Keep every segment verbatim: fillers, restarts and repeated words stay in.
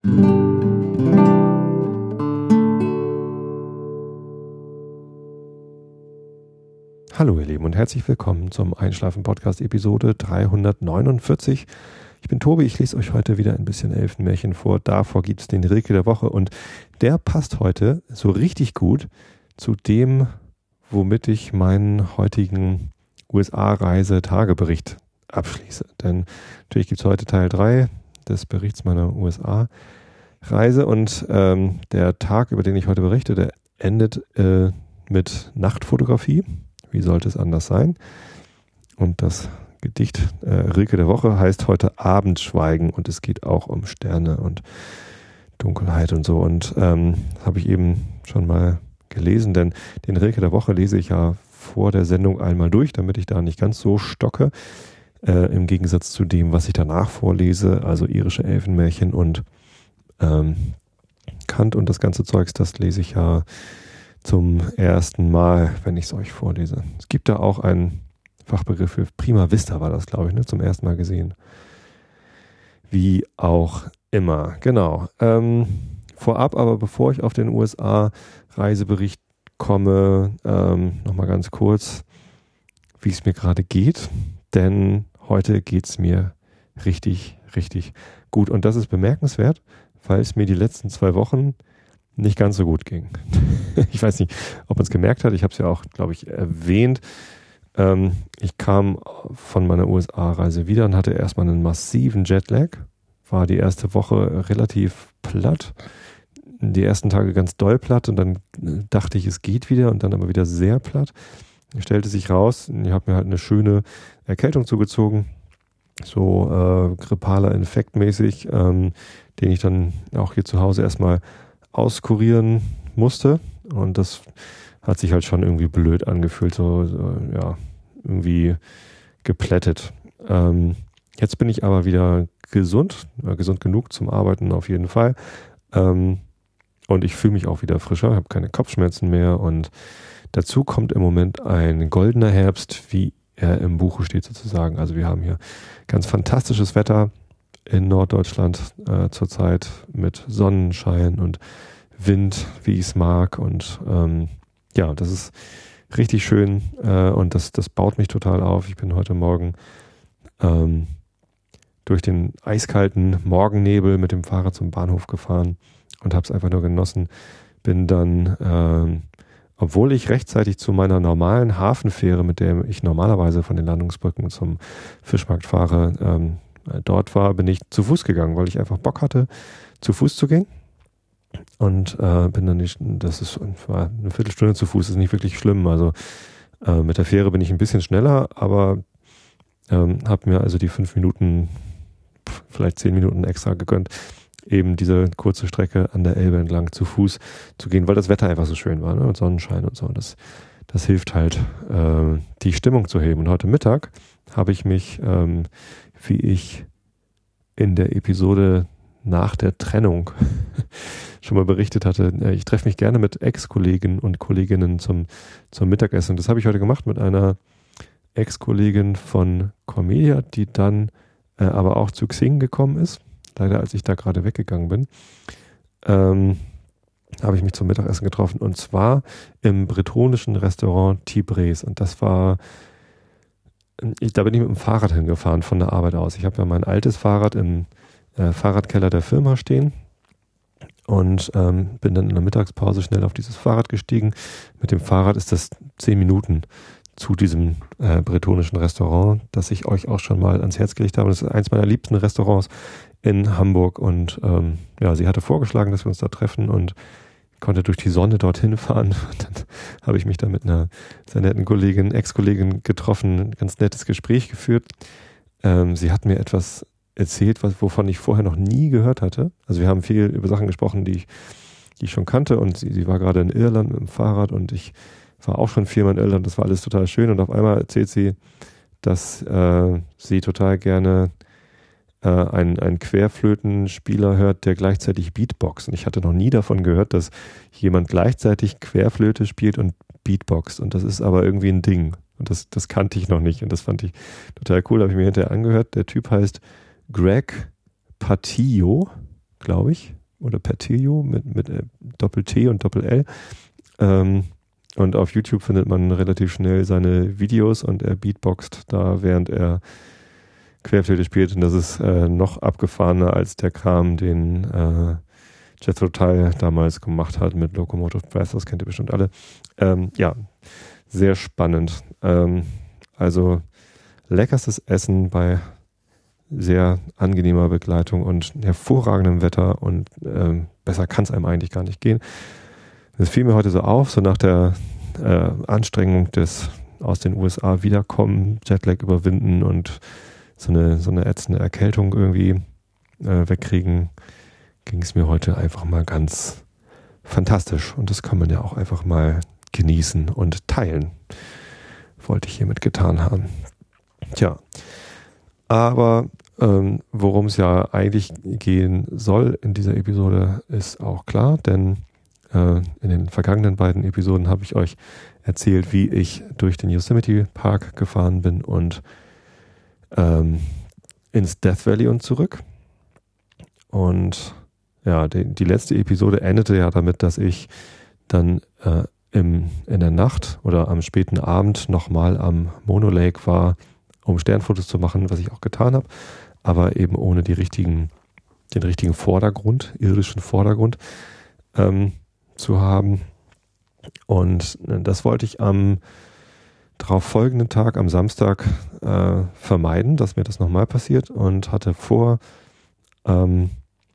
Hallo ihr Lieben und herzlich willkommen zum Einschlafen-Podcast Episode dreihundertneunundvierzig. Ich bin Tobi, ich lese euch heute wieder ein bisschen Elfenmärchen vor. Davor gibt es den Rilke der Woche und der passt heute so richtig gut zu dem, womit ich meinen heutigen U S A-Reise-Tagebericht abschließe. Denn natürlich gibt es heute Teil drei des Berichts meiner U S A-Reise und ähm, der Tag, über den ich heute berichte, der endet äh, mit Nachtfotografie. Wie sollte es anders sein? Und das Gedicht äh, Rilke der Woche heißt heute Abendschweigen und es geht auch um Sterne und Dunkelheit und so. Und ähm, habe ich eben schon mal gelesen, denn den Rilke der Woche lese ich ja vor der Sendung einmal durch, damit ich da nicht ganz so stocke. Äh, im Gegensatz zu dem, was ich danach vorlese, also irische Elfenmärchen und ähm, Kant und das ganze Zeugs, das lese ich ja zum ersten Mal, wenn ich es euch vorlese. Es gibt da auch einen Fachbegriff für Prima Vista, war das, glaube ich, ne? Zum ersten Mal gesehen. Wie auch immer. Genau. Ähm, vorab, aber bevor ich auf den U S A-Reisebericht komme, ähm, nochmal ganz kurz, wie es mir gerade geht. Denn heute geht es mir richtig, richtig gut. Und das ist bemerkenswert, weil es mir die letzten zwei Wochen nicht ganz so gut ging. Ich weiß nicht, ob man es gemerkt hat. Ich habe es ja auch, glaube ich, erwähnt. Ähm, ich kam von meiner U S A-Reise wieder und hatte erstmal einen massiven Jetlag. War die erste Woche relativ platt. Die ersten Tage ganz doll platt und dann dachte ich, es geht wieder und dann aber wieder sehr platt. Stellte sich raus, ich habe mir halt eine schöne Erkältung zugezogen. So äh, grippaler Infekt mäßig, ähm, den ich dann auch hier zu Hause erstmal auskurieren musste und das hat sich halt schon irgendwie blöd angefühlt, so, so ja, irgendwie geplättet. Ähm, jetzt bin ich aber wieder gesund, äh, gesund genug zum Arbeiten auf jeden Fall ähm, und ich fühle mich auch wieder frischer, habe keine Kopfschmerzen mehr und dazu kommt im Moment ein goldener Herbst, wie er im Buche steht sozusagen. Also wir haben hier ganz fantastisches Wetter in Norddeutschland äh, zurzeit mit Sonnenschein und Wind, wie ich es mag. Und ähm, ja, das ist richtig schön äh, und das, das baut mich total auf. Ich bin heute Morgen ähm, durch den eiskalten Morgennebel mit dem Fahrrad zum Bahnhof gefahren und habe es einfach nur genossen. Bin dann, ähm, obwohl ich rechtzeitig zu meiner normalen Hafenfähre, mit der ich normalerweise von den Landungsbrücken zum Fischmarkt fahre, ähm, dort war, bin ich zu Fuß gegangen, weil ich einfach Bock hatte, zu Fuß zu gehen. Und äh, bin dann nicht, das ist war eine Viertelstunde zu Fuß, ist nicht wirklich schlimm. Also äh, mit der Fähre bin ich ein bisschen schneller, aber ähm, habe mir also die fünf Minuten, vielleicht zehn Minuten extra gegönnt, eben diese kurze Strecke an der Elbe entlang zu Fuß zu gehen, weil das Wetter einfach so schön war, ne? Und Sonnenschein und so. Und das, das hilft halt, äh, die Stimmung zu heben. Und heute Mittag habe ich mich, ähm, wie ich in der Episode nach der Trennung schon mal berichtet hatte, ich treffe mich gerne mit Ex-Kollegen und Kolleginnen zum, zum Mittagessen. Das habe ich heute gemacht mit einer Ex-Kollegin von Comedia, die dann äh, aber auch zu Xing gekommen ist. Leider, als ich da gerade weggegangen bin, ähm, habe ich mich zum Mittagessen getroffen und zwar im bretonischen Restaurant Tibres. Und das war Ich, da bin ich mit dem Fahrrad hingefahren von der Arbeit aus. Ich habe ja mein altes Fahrrad im äh, Fahrradkeller der Firma stehen und ähm, bin dann in der Mittagspause schnell auf dieses Fahrrad gestiegen. Mit dem Fahrrad ist das zehn Minuten zu diesem äh, bretonischen Restaurant, das ich euch auch schon mal ans Herz gelegt habe. Das ist eins meiner liebsten Restaurants in Hamburg und ähm, ja, sie hatte vorgeschlagen, dass wir uns da treffen und konnte durch die Sonne dorthin fahren. Und dann habe ich mich da mit einer sehr netten Kollegin, Ex-Kollegin getroffen, ein ganz nettes Gespräch geführt. Ähm, sie hat mir etwas erzählt, was, wovon ich vorher noch nie gehört hatte. Also wir haben viel über Sachen gesprochen, die ich, die ich schon kannte und sie, sie war gerade in Irland mit dem Fahrrad und ich war auch schon viermal in Irland. Das war alles total schön und auf einmal erzählt sie, dass äh, sie total gerne äh, einen, einen Querflötenspieler hört, der gleichzeitig Beatboxt. Und ich hatte noch nie davon gehört, dass jemand gleichzeitig Querflöte spielt und Beatboxt. Und das ist aber irgendwie ein Ding. Und das, das kannte ich noch nicht. Und das fand ich total cool. Habe ich mir hinterher angehört. Der Typ heißt Greg Patillo, glaube ich, oder Pertilio mit, mit äh, Doppel-T und Doppel-L. Ähm, und auf YouTube findet man relativ schnell seine Videos und er beatboxt da, während er Querflöte spielt. Und das ist äh, noch abgefahrener als der Kram, den äh, Jethro Tull damals gemacht hat mit Locomotive Breath. Das kennt ihr bestimmt alle. Ähm, ja, sehr spannend. Ähm, also leckerstes Essen bei sehr angenehmer Begleitung und hervorragendem Wetter und ähm, besser kann es einem eigentlich gar nicht gehen. Das fiel mir heute so auf, so nach der äh, Anstrengung des aus den U S A wiederkommen, Jetlag überwinden und so eine, so eine ätzende Erkältung irgendwie äh, wegkriegen, ging es mir heute einfach mal ganz fantastisch. Und das kann man ja auch einfach mal genießen und teilen. Wollte ich hiermit getan haben. Tja, aber ähm, worum es ja eigentlich gehen soll in dieser Episode, ist auch klar, denn äh, in den vergangenen beiden Episoden habe ich euch erzählt, wie ich durch den Yosemite Park gefahren bin und ähm, ins Death Valley und zurück. Und ja, die, die letzte Episode endete ja damit, dass ich dann äh, im, in der Nacht oder am späten Abend nochmal am Mono Lake war, um Sternfotos zu machen, was ich auch getan habe, aber eben ohne die richtigen, den richtigen Vordergrund, irdischen Vordergrund ähm, zu haben. Und das wollte ich am darauf folgenden Tag, am Samstag, äh, vermeiden, dass mir das nochmal passiert und hatte vor, ähm,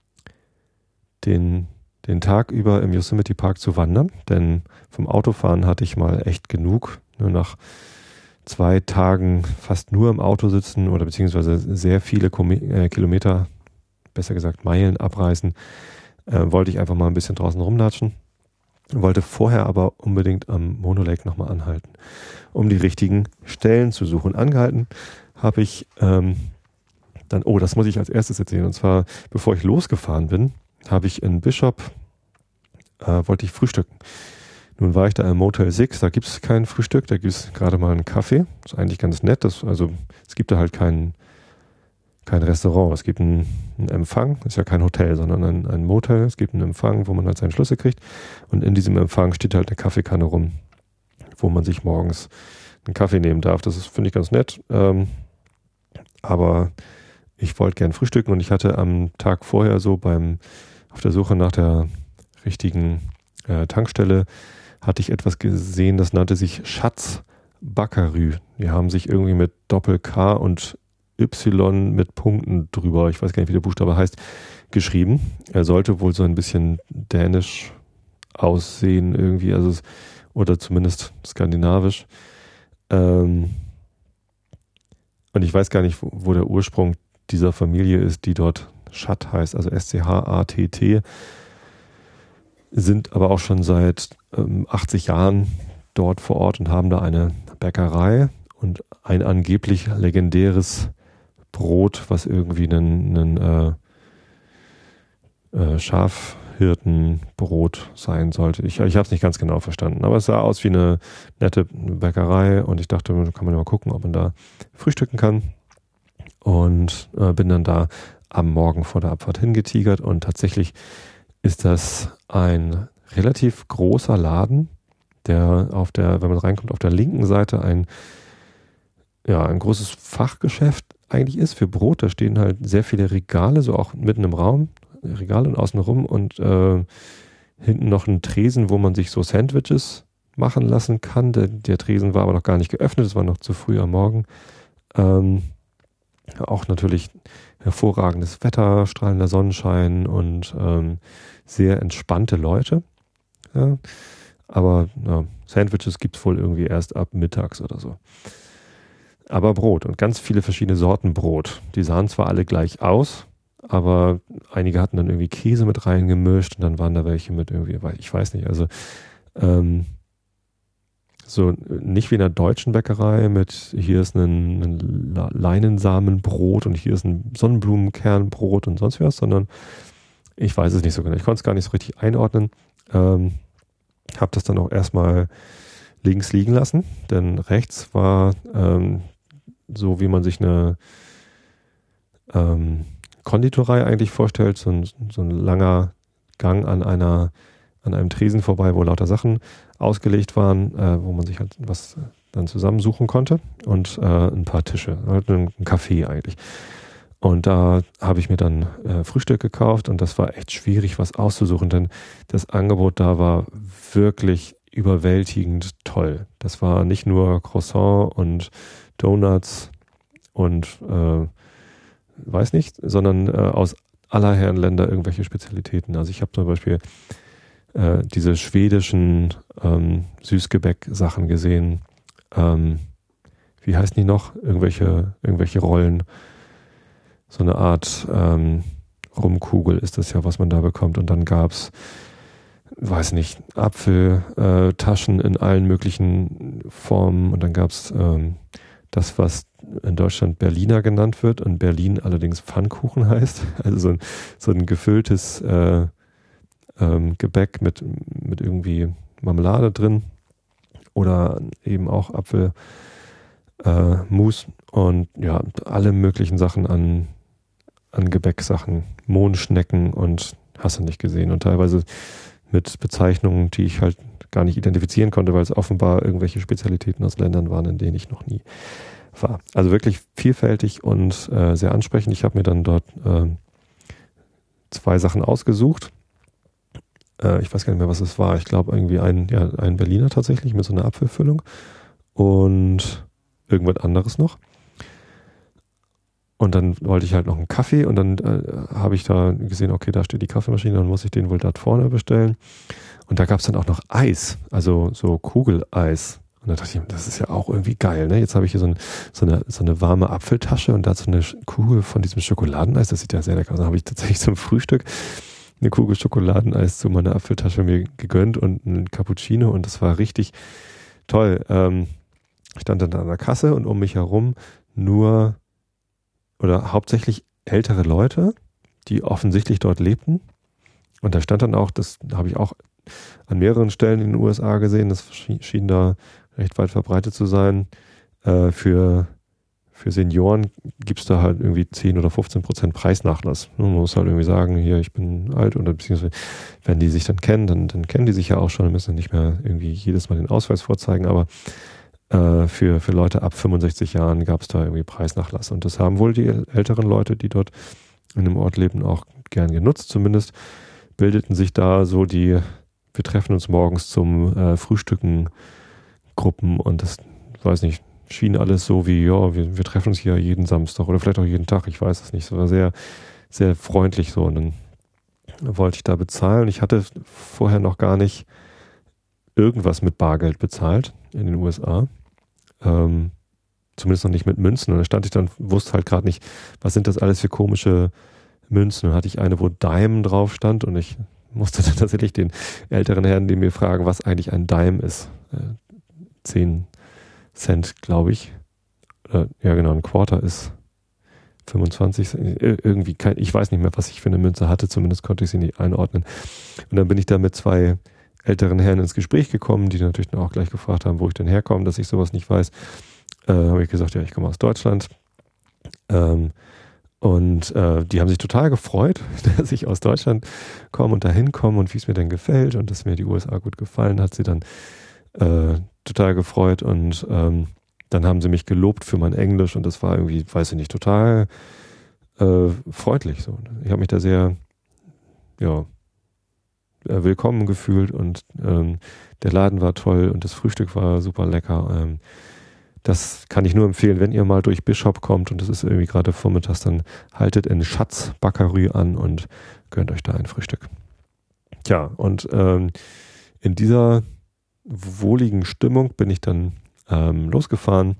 den, den Tag über im Yosemite Park zu wandern, denn vom Autofahren hatte ich mal echt genug. Nur nach zwei Tagen fast nur im Auto sitzen oder beziehungsweise sehr viele Kome- äh, Kilometer, besser gesagt Meilen abreißen, äh, wollte ich einfach mal ein bisschen draußen rumlatschen. Wollte vorher aber unbedingt am Mono Lake nochmal anhalten, um die richtigen Stellen zu suchen. Angehalten habe ich ähm, dann, oh, das muss ich als erstes erzählen, und zwar, bevor ich losgefahren bin, habe ich in Bishop, äh, wollte ich frühstücken. Nun war ich da im Motel sechs, da gibt es kein Frühstück, da gibt es gerade mal einen Kaffee. Das ist eigentlich ganz nett, das, also es gibt da halt kein, kein Restaurant, es gibt einen, einen Empfang, ist ja kein Hotel, sondern ein, ein Motel, es gibt einen Empfang, wo man halt seinen Schlüssel kriegt und in diesem Empfang steht halt eine Kaffeekanne rum, wo man sich morgens einen Kaffee nehmen darf. Das ist, finde ich, ganz nett, ähm, aber ich wollte gern frühstücken und ich hatte am Tag vorher so beim auf der Suche nach der richtigen äh, Tankstelle hatte ich etwas gesehen, das nannte sich Schatz Bakarü. Die haben sich irgendwie mit Doppel-K und Y mit Punkten drüber, ich weiß gar nicht, wie der Buchstabe heißt, geschrieben. Er sollte wohl so ein bisschen dänisch aussehen irgendwie, also es, oder zumindest skandinavisch. Ähm, und ich weiß gar nicht, wo, wo der Ursprung dieser Familie ist, die dort Schat heißt, also S C H A T T, sind aber auch schon seit ähm, achtzig Jahren dort vor Ort und haben da eine Bäckerei und ein angeblich legendäres Brot, was irgendwie ein, ein äh, äh, Schafhirtenbrot sein sollte. Ich, ich habe es nicht ganz genau verstanden, aber es sah aus wie eine nette Bäckerei und ich dachte, da kann man ja mal gucken, ob man da frühstücken kann. Und äh, bin dann da am Morgen vor der Abfahrt hingetigert und tatsächlich ist das ein relativ großer Laden, der auf der, wenn man reinkommt, auf der linken Seite ein, ja, ein großes Fachgeschäft eigentlich ist für Brot. Da stehen halt sehr viele Regale, so auch mitten im Raum, Regale und außenrum und äh, hinten noch ein Tresen, wo man sich so Sandwiches machen lassen kann. Der, der Tresen war aber noch gar nicht geöffnet, es war noch zu früh am Morgen. Ähm, Auch natürlich hervorragendes Wetter, strahlender Sonnenschein und ähm, sehr entspannte Leute. Ja. Aber ja, Sandwiches gibt es wohl irgendwie erst ab mittags oder so. Aber Brot und ganz viele verschiedene Sorten Brot. Die sahen zwar alle gleich aus, aber einige hatten dann irgendwie Käse mit reingemischt und dann waren da welche mit irgendwie, ich weiß nicht, also ähm, so nicht wie in der deutschen Bäckerei mit hier ist ein, ein Leinensamenbrot und hier ist ein Sonnenblumenkernbrot und sonst was, sondern ich weiß es nicht so genau. Ich konnte es gar nicht so richtig einordnen. Ähm, habe das dann auch erstmal links liegen lassen, denn rechts war ähm, so, wie man sich eine ähm, Konditorei eigentlich vorstellt, so ein, so ein langer Gang an einer, an einem Tresen vorbei, wo lauter Sachen ausgelegt waren, äh, wo man sich halt was dann zusammensuchen konnte und äh, ein paar Tische, halt ein, ein Café eigentlich. Und da habe ich mir dann äh, Frühstück gekauft und das war echt schwierig, was auszusuchen, denn das Angebot da war wirklich überwältigend toll. Das war nicht nur Croissant und Donuts und äh, weiß nicht, sondern äh, aus aller Herren Länder irgendwelche Spezialitäten. Also ich habe zum Beispiel äh, diese schwedischen ähm, Süßgebäck-Sachen gesehen. Ähm, wie heißen die noch? Irgendwelche, irgendwelche Rollen. So eine Art ähm, Rumkugel ist das ja, was man da bekommt. Und dann gab's, weiß nicht, Apfeltaschen äh, in allen möglichen Formen. Und dann gab's ähm, das, was in Deutschland Berliner genannt wird, in Berlin allerdings Pfannkuchen heißt. Also so ein, so ein gefülltes äh, ähm, Gebäck mit, mit irgendwie Marmelade drin oder eben auch Apfelmus äh, und ja, alle möglichen Sachen an, an Gebäcksachen, Mohnschnecken und hast du nicht gesehen. Und teilweise mit Bezeichnungen, die ich halt gar nicht identifizieren konnte, weil es offenbar irgendwelche Spezialitäten aus Ländern waren, in denen ich noch nie war. Also wirklich vielfältig und äh, sehr ansprechend. Ich habe mir dann dort äh, zwei Sachen ausgesucht. Äh, ich weiß gar nicht mehr, was es war. Ich glaube irgendwie ein, ja, ein Berliner tatsächlich mit so einer Apfelfüllung und irgendwas anderes noch. Und dann wollte ich halt noch einen Kaffee und dann äh, habe ich da gesehen, okay, da steht die Kaffeemaschine, dann muss ich den wohl da vorne bestellen. Und da gab es dann auch noch Eis, also so Kugeleis. Und da dachte ich, das ist ja auch irgendwie geil, ne? Jetzt habe ich hier so, ein, so, eine, so eine warme Apfeltasche und dazu eine Kugel von diesem Schokoladeneis. Das sieht ja sehr lecker aus. Dann habe ich tatsächlich zum Frühstück eine Kugel Schokoladeneis zu meiner Apfeltasche mir gegönnt und einen Cappuccino und das war richtig toll. Ähm, ich stand dann an der Kasse und um mich herum nur oder hauptsächlich ältere Leute, die offensichtlich dort lebten. Und da stand dann auch, das habe ich auch an mehreren Stellen in den U S A gesehen, das schien da recht weit verbreitet zu sein. Äh, für, für Senioren gibt es da halt irgendwie zehn oder fünfzehn Prozent Preisnachlass. Man muss halt irgendwie sagen, hier, ich bin alt oder beziehungsweise, wenn die sich dann kennen, dann, dann kennen die sich ja auch schon, dann müssen nicht mehr irgendwie jedes Mal den Ausweis vorzeigen, aber äh, für, für Leute ab fünfundsechzig Jahren gab es da irgendwie Preisnachlass. Und das haben wohl die älteren Leute, die dort in dem Ort leben, auch gern genutzt. Zumindest bildeten sich da so die, wir treffen uns morgens zum äh, Frühstücken Gruppen und das, weiß nicht, schien alles so wie, ja, wir, wir treffen uns hier jeden Samstag oder vielleicht auch jeden Tag, ich weiß es nicht. Es war sehr, sehr freundlich so. Und dann wollte ich da bezahlen. Ich hatte vorher noch gar nicht irgendwas mit Bargeld bezahlt in den U S A. Ähm, zumindest noch nicht mit Münzen. Und da stand ich dann, wusste halt gerade nicht, was sind das alles für komische Münzen. Dann hatte ich eine, wo Dime drauf stand und ich musste dann tatsächlich den älteren Herren, die mir fragen, was eigentlich ein Dime ist. Äh, zehn Cent, glaube ich. Oder, ja genau, ein Quarter ist fünfundzwanzig Cent. Irgendwie, kein, ich weiß nicht mehr, was ich für eine Münze hatte, zumindest konnte ich sie nicht einordnen. Und dann bin ich da mit zwei älteren Herren ins Gespräch gekommen, die natürlich dann auch gleich gefragt haben, wo ich denn herkomme, dass ich sowas nicht weiß. Äh, habe ich gesagt, ja, ich komme aus Deutschland. Ähm, und äh, die haben sich total gefreut, dass ich aus Deutschland komme und da hinkomme und wie es mir denn gefällt und dass mir die U S A gut gefallen hat. Sie dann äh, total gefreut und ähm, dann haben sie mich gelobt für mein Englisch und das war irgendwie, weiß ich nicht, total äh, freundlich. So. Ich habe mich da sehr, ja, willkommen gefühlt und ähm, der Laden war toll und das Frühstück war super lecker. Ähm, das kann ich nur empfehlen, wenn ihr mal durch Bishop kommt und es ist irgendwie gerade vormittags, dann haltet in Schatz Bäckerei an und gönnt euch da ein Frühstück. Tja, und ähm, in dieser wohligen Stimmung bin ich dann ähm, losgefahren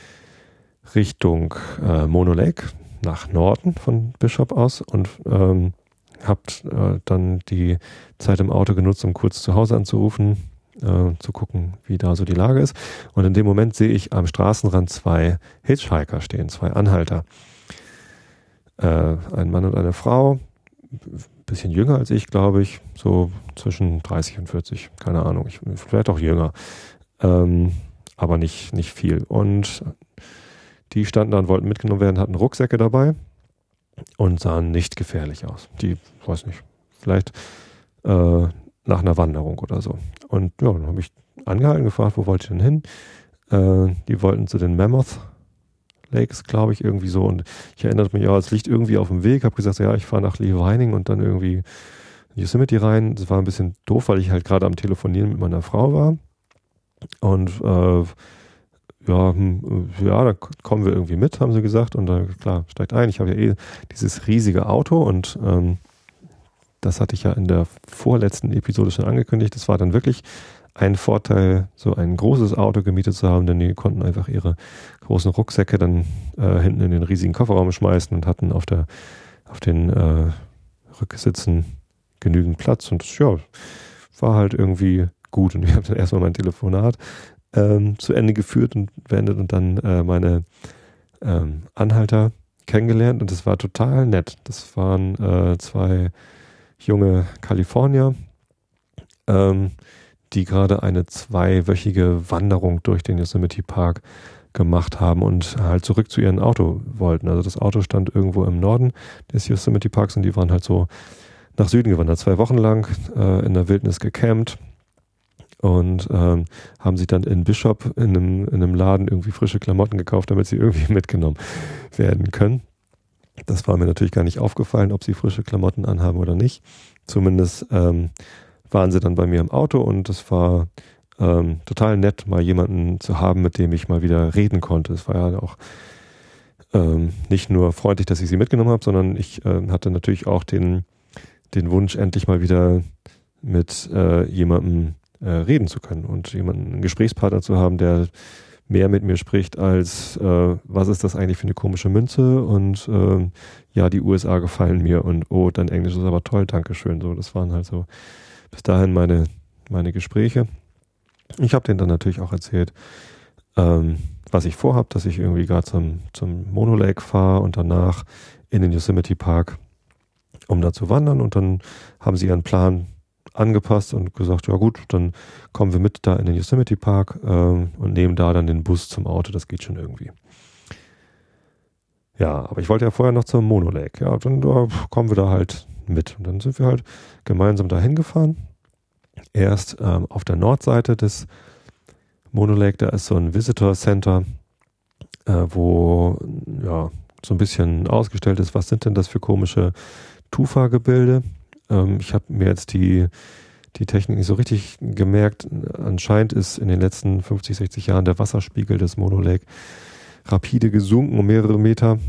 Richtung äh, Mono Lake nach Norden von Bishop aus und ähm, habt äh, dann die Zeit im Auto genutzt, um kurz zu Hause anzurufen, äh, zu gucken, wie da so die Lage ist. Und in dem Moment sehe ich am Straßenrand zwei Hitchhiker stehen, zwei Anhalter. Äh, ein Mann und eine Frau, bisschen jünger als ich, glaube ich, so zwischen dreißig und vierzig, keine Ahnung, ich, vielleicht auch jünger, ähm, aber nicht, nicht viel. Und die standen da und wollten mitgenommen werden, hatten Rucksäcke dabei. und sahen nicht gefährlich aus. Die, weiß nicht, vielleicht äh, nach einer Wanderung oder so. Und ja, dann habe ich angehalten, gefragt, wo wollt ihr denn hin? Äh, die wollten zu den Mammoth Lakes, glaube ich, irgendwie so. Und ich erinnerte mich, ja, es liegt irgendwie auf dem Weg. Habe gesagt, ja, ich fahre nach Lee Vining und dann irgendwie in Yosemite rein. Das war ein bisschen doof, weil ich halt gerade am Telefonieren mit meiner Frau war. Und äh, ja, hm, ja, da kommen wir irgendwie mit, haben sie gesagt. Und dann, klar, steigt ein. Ich habe ja eh dieses riesige Auto und ähm, das hatte ich ja in der vorletzten Episode schon angekündigt. Das war dann wirklich ein Vorteil, so ein großes Auto gemietet zu haben, denn die konnten einfach ihre großen Rucksäcke dann äh, hinten in den riesigen Kofferraum schmeißen und hatten auf der auf den äh, Rücksitzen genügend Platz. Und das, ja, war halt irgendwie gut. Und ich habe dann erstmal mein Telefonat ähm, zu Ende geführt und beendet und dann äh, meine ähm, Anhalter kennengelernt. Und das war total nett. Das waren äh, zwei junge Kalifornier, ähm, die gerade eine zweiwöchige Wanderung durch den Yosemite Park gemacht haben und halt zurück zu ihrem Auto wollten. Also das Auto stand irgendwo im Norden des Yosemite Parks und die waren halt so nach Süden gewandert, zwei Wochen lang äh, in der Wildnis gecampt und ähm, haben sich dann in Bishop in einem, in einem Laden irgendwie frische Klamotten gekauft, damit sie irgendwie mitgenommen werden können. Das war mir natürlich gar nicht aufgefallen, ob sie frische Klamotten anhaben oder nicht. Zumindest ähm, waren sie dann bei mir im Auto und es war ähm, total nett, mal jemanden zu haben, mit dem ich mal wieder reden konnte. Es war ja auch ähm, nicht nur freundlich, dass ich sie mitgenommen habe, sondern ich äh, hatte natürlich auch den, den Wunsch, endlich mal wieder mit äh, jemandem äh, reden zu können und jemanden, einen Gesprächspartner zu haben, der mehr mit mir spricht als äh, was ist das eigentlich für eine komische Münze und äh, ja, die U S A gefallen mir und oh, dein Englisch ist aber toll, Dankeschön. So, das waren halt so bis dahin meine, meine Gespräche. Ich habe denen dann natürlich auch erzählt, ähm, was ich vorhabe, dass ich irgendwie gerade zum, zum Mono Lake fahre und danach in den Yosemite Park, um da zu wandern. Und dann haben sie ihren Plan angepasst und gesagt, ja gut, dann kommen wir mit da in den Yosemite Park ähm, und nehmen da dann den Bus zum Auto, das geht schon irgendwie. Ja, aber ich wollte ja vorher noch zum Mono Lake. Ja, dann da kommen wir da halt mit. Und dann sind wir halt gemeinsam dahin gefahren. Erst ähm, auf der Nordseite des Mono Lake, da ist so ein Visitor Center, äh, wo ja so ein bisschen ausgestellt ist, was sind denn das für komische Tufa-Gebilde. Ähm, ich habe mir jetzt die, die Technik nicht so richtig gemerkt. Anscheinend ist in den letzten fünfzig, sechzig Jahren der Wasserspiegel des Mono Lake rapide gesunken um mehrere Meter.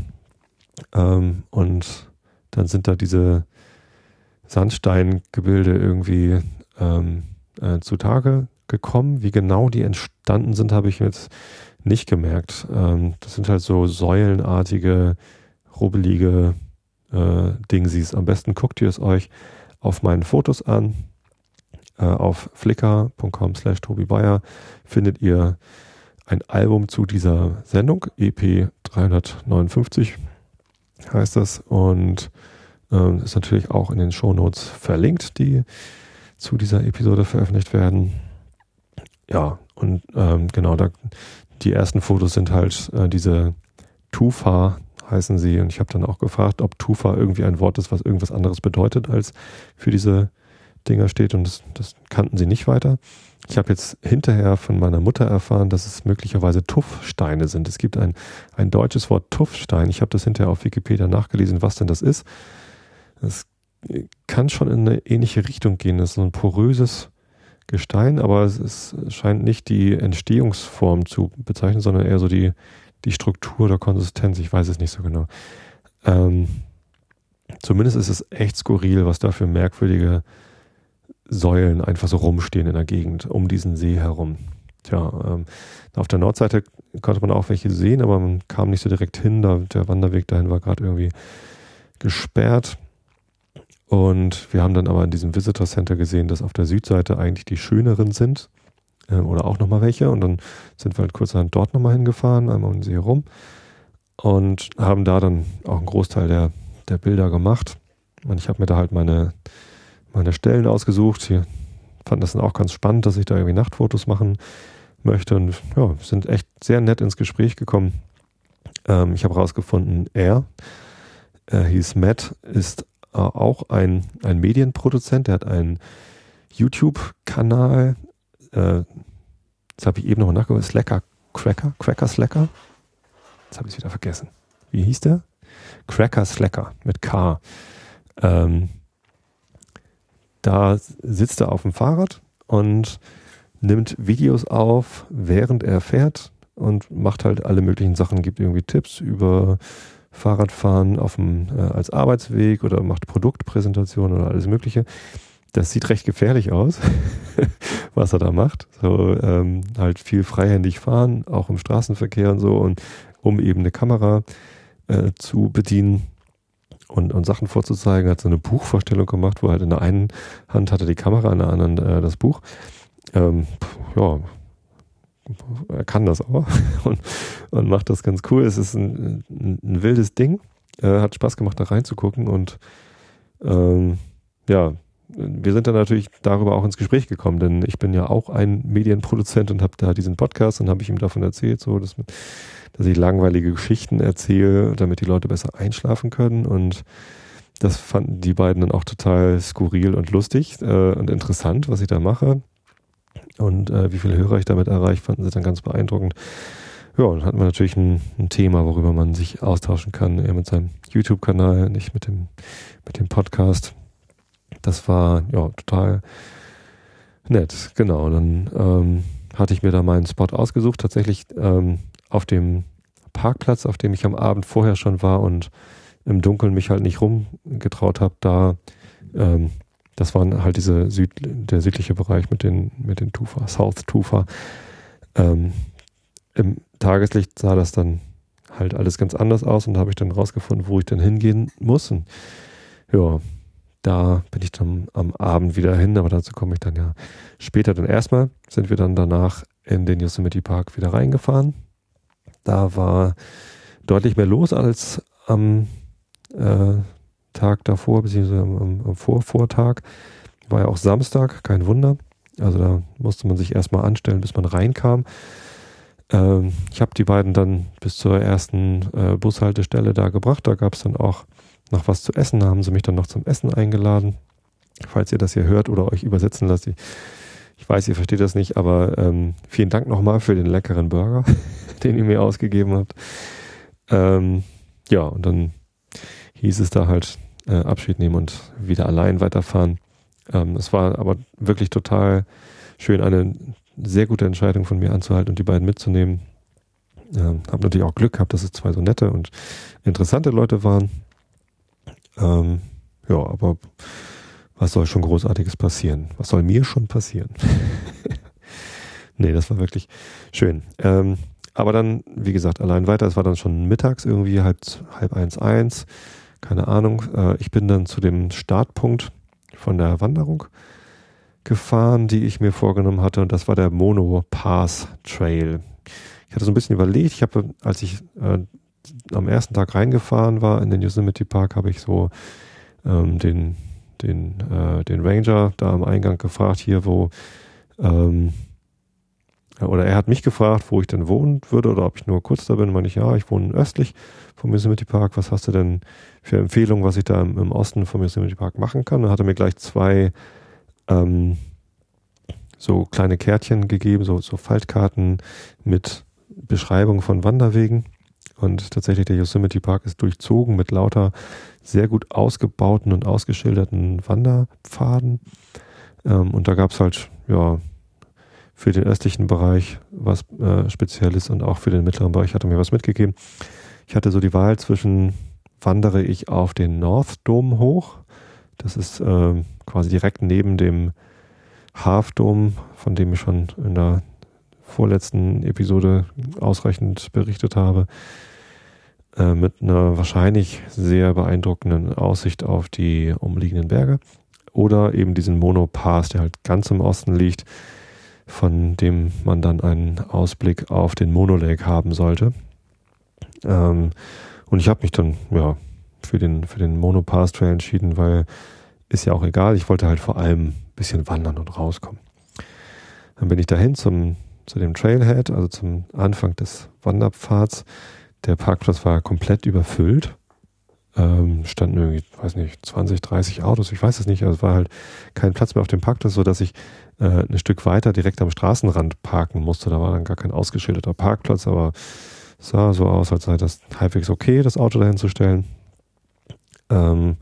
Ähm, und dann sind da diese Sandsteingebilde irgendwie ähm, äh, zutage gekommen. Wie genau die entstanden sind, habe ich jetzt nicht gemerkt. Ähm, das sind halt so säulenartige, rubbelige äh, Dingsies. Am besten guckt ihr es euch auf meinen Fotos an. Äh, auf flickr punkt com slash Tobi Bayer findet ihr ein Album zu dieser Sendung. E P dreihundertneunundfünfzig heißt das und ähm, ist natürlich auch in den Shownotes verlinkt, die zu dieser Episode veröffentlicht werden. Ja, und ähm, genau, da die ersten Fotos sind halt äh, diese Tufa heißen sie und ich habe dann auch gefragt, ob Tufa irgendwie ein Wort ist, was irgendwas anderes bedeutet, als für diese Dinger steht und das, das kannten sie nicht weiter. Ich habe jetzt hinterher von meiner Mutter erfahren, dass es möglicherweise Tuffsteine sind. Es gibt ein, ein deutsches Wort Tuffstein. Ich habe das hinterher auf Wikipedia nachgelesen, was denn das ist. Es kann schon in eine ähnliche Richtung gehen. Das ist so ein poröses Gestein, aber es ist, scheint nicht die Entstehungsform zu bezeichnen, sondern eher so die, die Struktur oder Konsistenz. Ich weiß es nicht so genau. Ähm, zumindest ist es echt skurril, was da für merkwürdige Säulen einfach so rumstehen in der Gegend, um diesen See herum. Tja, ähm, auf der Nordseite konnte man auch welche sehen, aber man kam nicht so direkt hin. Da, der Wanderweg dahin war gerade irgendwie gesperrt. Und wir haben dann aber in diesem Visitor Center gesehen, dass auf der Südseite eigentlich die schöneren sind äh, oder auch nochmal welche. Und dann sind wir halt kurzerhand dort nochmal hingefahren, einmal um den See herum und haben da dann auch einen Großteil der, der Bilder gemacht. Und ich habe mir da halt meine, meine Stellen ausgesucht. Hier fand das dann auch ganz spannend, dass ich da irgendwie Nachtfotos machen möchte. Und ja, sind echt sehr nett ins Gespräch gekommen. Ähm, ich habe rausgefunden, er er hieß Matt, ist äh, auch ein, ein Medienproduzent, der hat einen YouTube-Kanal, äh, das habe ich eben noch nachgeguckt, Slacker Cracker, Cracker Slacker, jetzt habe ich es wieder vergessen. Wie hieß der? Cracker Slacker mit K. Ähm, da sitzt er auf dem Fahrrad und nimmt Videos auf, während er fährt und macht halt alle möglichen Sachen, gibt irgendwie Tipps über Fahrradfahren auf dem, äh, als Arbeitsweg oder macht Produktpräsentationen oder alles Mögliche. Das sieht recht gefährlich aus, was er da macht. So ähm, halt viel freihändig fahren, auch im Straßenverkehr und so, und um eben eine Kamera äh, zu bedienen und, und Sachen vorzuzeigen. Er hat so eine Buchvorstellung gemacht, wo halt in der einen Hand hatte die Kamera, in der anderen äh, das Buch. Ähm, ja, er kann das auch und, und macht das ganz cool. Es ist ein, ein, ein wildes Ding. Äh, hat Spaß gemacht, da reinzugucken, und ähm, ja, wir sind dann natürlich darüber auch ins Gespräch gekommen, denn ich bin ja auch ein Medienproduzent und habe da diesen Podcast, und habe ich ihm davon erzählt, so dass, dass ich langweilige Geschichten erzähle, damit die Leute besser einschlafen können, und das fanden die beiden dann auch total skurril und lustig äh, und interessant, was ich da mache. Und äh, wie viele Hörer ich damit erreiche, fanden sie dann ganz beeindruckend. Ja, und dann hatten wir natürlich ein, ein Thema, worüber man sich austauschen kann. Er mit seinem YouTube-Kanal, nicht mit dem, mit dem Podcast. Das war ja total nett. Genau, dann ähm, hatte ich mir da meinen Spot ausgesucht. Tatsächlich ähm, auf dem Parkplatz, auf dem ich am Abend vorher schon war und im Dunkeln mich halt nicht rumgetraut habe, da ähm, das waren halt diese Süd, der südliche Bereich mit den, mit den Tufa, South Tufa. Ähm, Im Tageslicht sah das dann halt alles ganz anders aus, und da habe ich dann rausgefunden, wo ich dann hingehen muss. Und ja, da bin ich dann am Abend wieder hin, aber dazu komme ich dann ja später. Dann erstmal sind wir dann danach in den Yosemite Park wieder reingefahren. Da war deutlich mehr los als am äh, Tag davor, beziehungsweise am, am Vorvortag. War ja auch Samstag, kein Wunder. Also da musste man sich erstmal anstellen, bis man reinkam. Ähm, ich habe die beiden dann bis zur ersten äh, Bushaltestelle da gebracht. Da gab es dann auch noch was zu essen. Da haben sie mich dann noch zum Essen eingeladen. Falls ihr das hier hört oder euch übersetzen lasst. Ich, ich weiß, ihr versteht das nicht, aber ähm, vielen Dank nochmal für den leckeren Burger, den ihr mir ausgegeben habt. Ähm, ja, und dann hieß es da halt äh, Abschied nehmen und wieder allein weiterfahren. Ähm, es war aber wirklich total schön, eine sehr gute Entscheidung von mir anzuhalten und die beiden mitzunehmen. Ähm, habe natürlich auch Glück gehabt, dass es zwei so nette und interessante Leute waren. Ähm, ja, aber was soll schon Großartiges passieren? Was soll mir schon passieren? Nee, das war wirklich schön. Ähm, aber dann, wie gesagt, allein weiter. Es war dann schon mittags irgendwie, halb, halb eins, eins. Keine Ahnung. Äh, ich bin dann zu dem Startpunkt von der Wanderung gefahren, die ich mir vorgenommen hatte. Und das war der Mono Pass Trail. Ich hatte so ein bisschen überlegt. Ich habe, als ich äh, am ersten Tag reingefahren war in den Yosemite Park, habe ich so ähm, den, den, äh, den Ranger da am Eingang gefragt, hier wo, ähm, oder er hat mich gefragt, wo ich denn wohnen würde oder ob ich nur kurz da bin. Meine ich, ja, ich wohne östlich vom Yosemite Park. Was hast du denn für Empfehlungen, was ich da im, im Osten vom Yosemite Park machen kann? Dann hat er mir gleich zwei ähm, so kleine Kärtchen gegeben, so, so Faltkarten mit Beschreibung von Wanderwegen. Und tatsächlich, der Yosemite Park ist durchzogen mit lauter sehr gut ausgebauten und ausgeschilderten Wanderpfaden. Ähm, und da gab es halt, ja, für den östlichen Bereich was äh, Spezielles und auch für den mittleren Bereich hat er mir was mitgegeben. Ich hatte so die Wahl zwischen, wandere ich auf den North Dome hoch. Das ist äh, quasi direkt neben dem Half Dome, von dem ich schon in der vorletzten Episode ausreichend berichtet habe, äh, mit einer wahrscheinlich sehr beeindruckenden Aussicht auf die umliegenden Berge. Oder eben diesen Mono Pass, der halt ganz im Osten liegt, von dem man dann einen Ausblick auf den Mono Lake haben sollte. Ähm, und ich habe mich dann ja für den, für den Mono Pass Trail entschieden, weil ist ja auch egal, ich wollte halt vor allem ein bisschen wandern und rauskommen. Dann bin ich dahin zum, zu dem Trailhead, also zum Anfang des Wanderpfads. Der Parkplatz war komplett überfüllt. ähm, standen irgendwie, weiß nicht, zwanzig, dreißig Autos, ich weiß es nicht, also es war halt kein Platz mehr auf dem Parkplatz, sodass ich äh, ein Stück weiter direkt am Straßenrand parken musste. Da war dann gar kein ausgeschilderter Parkplatz, aber es sah so aus, als sei das halbwegs okay, das Auto dahin zu stellen. Ähm,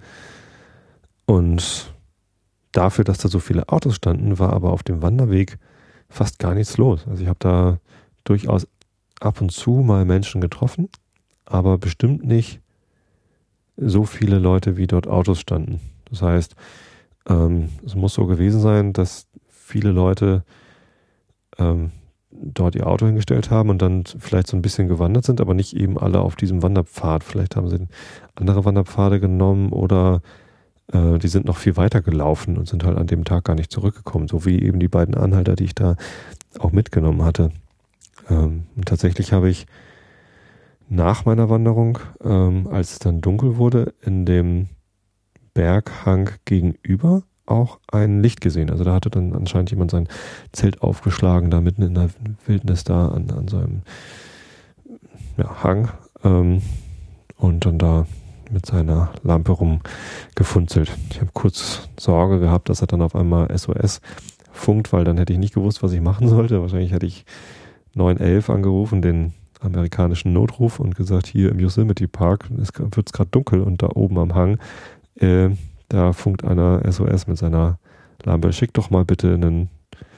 und dafür, dass da so viele Autos standen, war aber auf dem Wanderweg fast gar nichts los. Also ich habe da durchaus ab und zu mal Menschen getroffen, aber bestimmt nicht so viele Leute, wie dort Autos standen. Das heißt, ähm, es muss so gewesen sein, dass viele Leute ähm, dort ihr Auto hingestellt haben und dann vielleicht so ein bisschen gewandert sind, aber nicht eben alle auf diesem Wanderpfad. Vielleicht haben sie andere Wanderpfade genommen oder äh, die sind noch viel weiter gelaufen und sind halt an dem Tag gar nicht zurückgekommen, so wie eben die beiden Anhalter, die ich da auch mitgenommen hatte. Ähm, und tatsächlich habe ich nach meiner Wanderung, ähm, als es dann dunkel wurde, in dem Berghang gegenüber auch ein Licht gesehen. Also da hatte dann anscheinend jemand sein Zelt aufgeschlagen, da mitten in der Wildnis da an, an so einem ja, Hang ähm, und dann da mit seiner Lampe rumgefunzelt. Ich habe kurz Sorge gehabt, dass er dann auf einmal S O S funkt, weil dann hätte ich nicht gewusst, was ich machen sollte. Wahrscheinlich hätte ich neun elf angerufen, den amerikanischen Notruf, und gesagt, hier im Yosemite Park es wird es gerade dunkel und da oben am Hang äh, da funkt einer S O S mit seiner Lampe. Schick doch mal bitte einen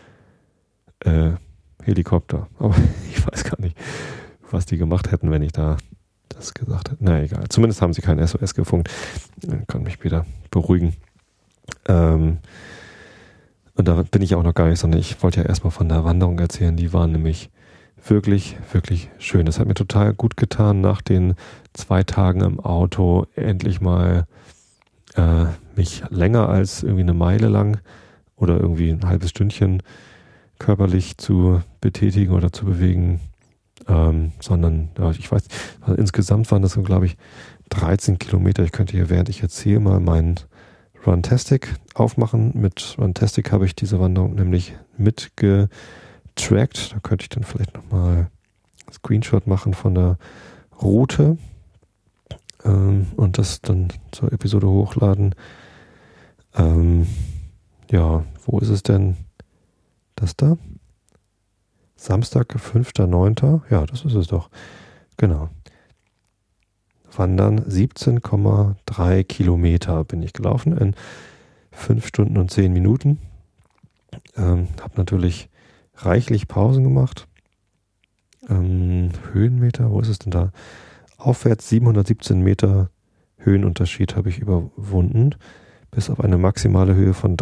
äh, Helikopter. Aber ich weiß gar nicht, was die gemacht hätten, wenn ich da das gesagt hätte. Na egal. Zumindest haben sie kein S O S gefunkt. Ich kann mich wieder beruhigen. Ähm, und da bin ich auch noch gar nicht, sondern ich wollte ja erstmal von der Wanderung erzählen. Die war nämlich wirklich, wirklich schön. Das hat mir total gut getan, nach den zwei Tagen im Auto endlich mal äh, mich länger als irgendwie eine Meile lang oder irgendwie ein halbes Stündchen körperlich zu betätigen oder zu bewegen, ähm, sondern ja, ich weiß, also insgesamt waren das so, glaube ich, dreizehn Kilometer. Ich könnte hier, während ich erzähle, mal meinen Runtastic aufmachen. Mit Runtastic habe ich diese Wanderung nämlich mitgetrackt. Da könnte ich dann vielleicht nochmal einen Screenshot machen von der Route ähm, und das dann zur Episode hochladen. Ähm, ja, wo ist es denn? Das da? Samstag, fünfter neunter Ja, das ist es doch. Genau. Wandern siebzehn Komma drei Kilometer bin ich gelaufen in fünf Stunden und zehn Minuten. Ähm, habe natürlich reichlich Pausen gemacht. Ähm, Höhenmeter, wo ist es denn da? Aufwärts siebenhundertsiebzehn Meter Höhenunterschied habe ich überwunden, bis auf eine maximale Höhe von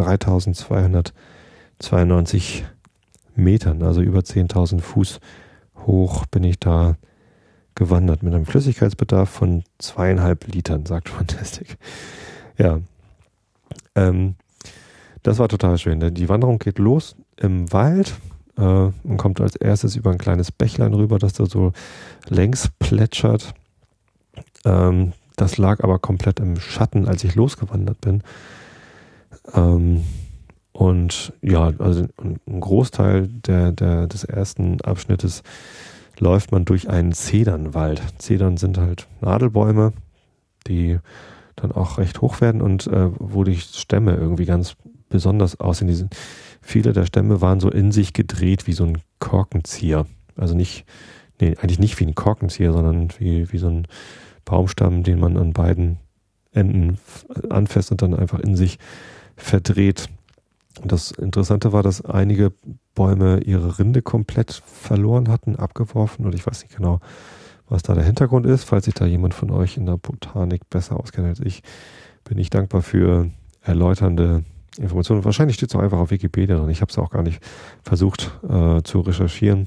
dreitausendzweihundertzweiundneunzig Metern, also über zehntausend Fuß hoch bin ich da gewandert, mit einem Flüssigkeitsbedarf von zweieinhalb Litern, sagt Fantastic. Ja, ähm, das war total schön. Die Wanderung geht los im Wald. Äh, man kommt als erstes über ein kleines Bächlein rüber, das da so längs plätschert. Ähm, das lag aber komplett im Schatten, als ich losgewandert bin. Ähm, und ja, also ein Großteil der, der, des ersten Abschnittes läuft man durch einen Zedernwald. Zedern sind halt Nadelbäume, die dann auch recht hoch werden und äh, wo die Stämme irgendwie ganz besonders aussehen. Die sind, viele der Stämme waren so in sich gedreht wie so ein Korkenzieher. Also nicht, nee, eigentlich nicht wie ein Korkenzieher, sondern wie, wie so ein Baumstamm, den man an beiden Enden anfasst und dann einfach in sich verdreht. Und das Interessante war, dass einige Bäume ihre Rinde komplett verloren hatten, abgeworfen, und ich weiß nicht genau, was da der Hintergrund ist. Falls sich da jemand von euch in der Botanik besser auskennt als ich, bin ich dankbar für erläuternde Informationen. Wahrscheinlich steht es auch einfach auf Wikipedia drin. Ich habe es auch gar nicht versucht äh, zu recherchieren.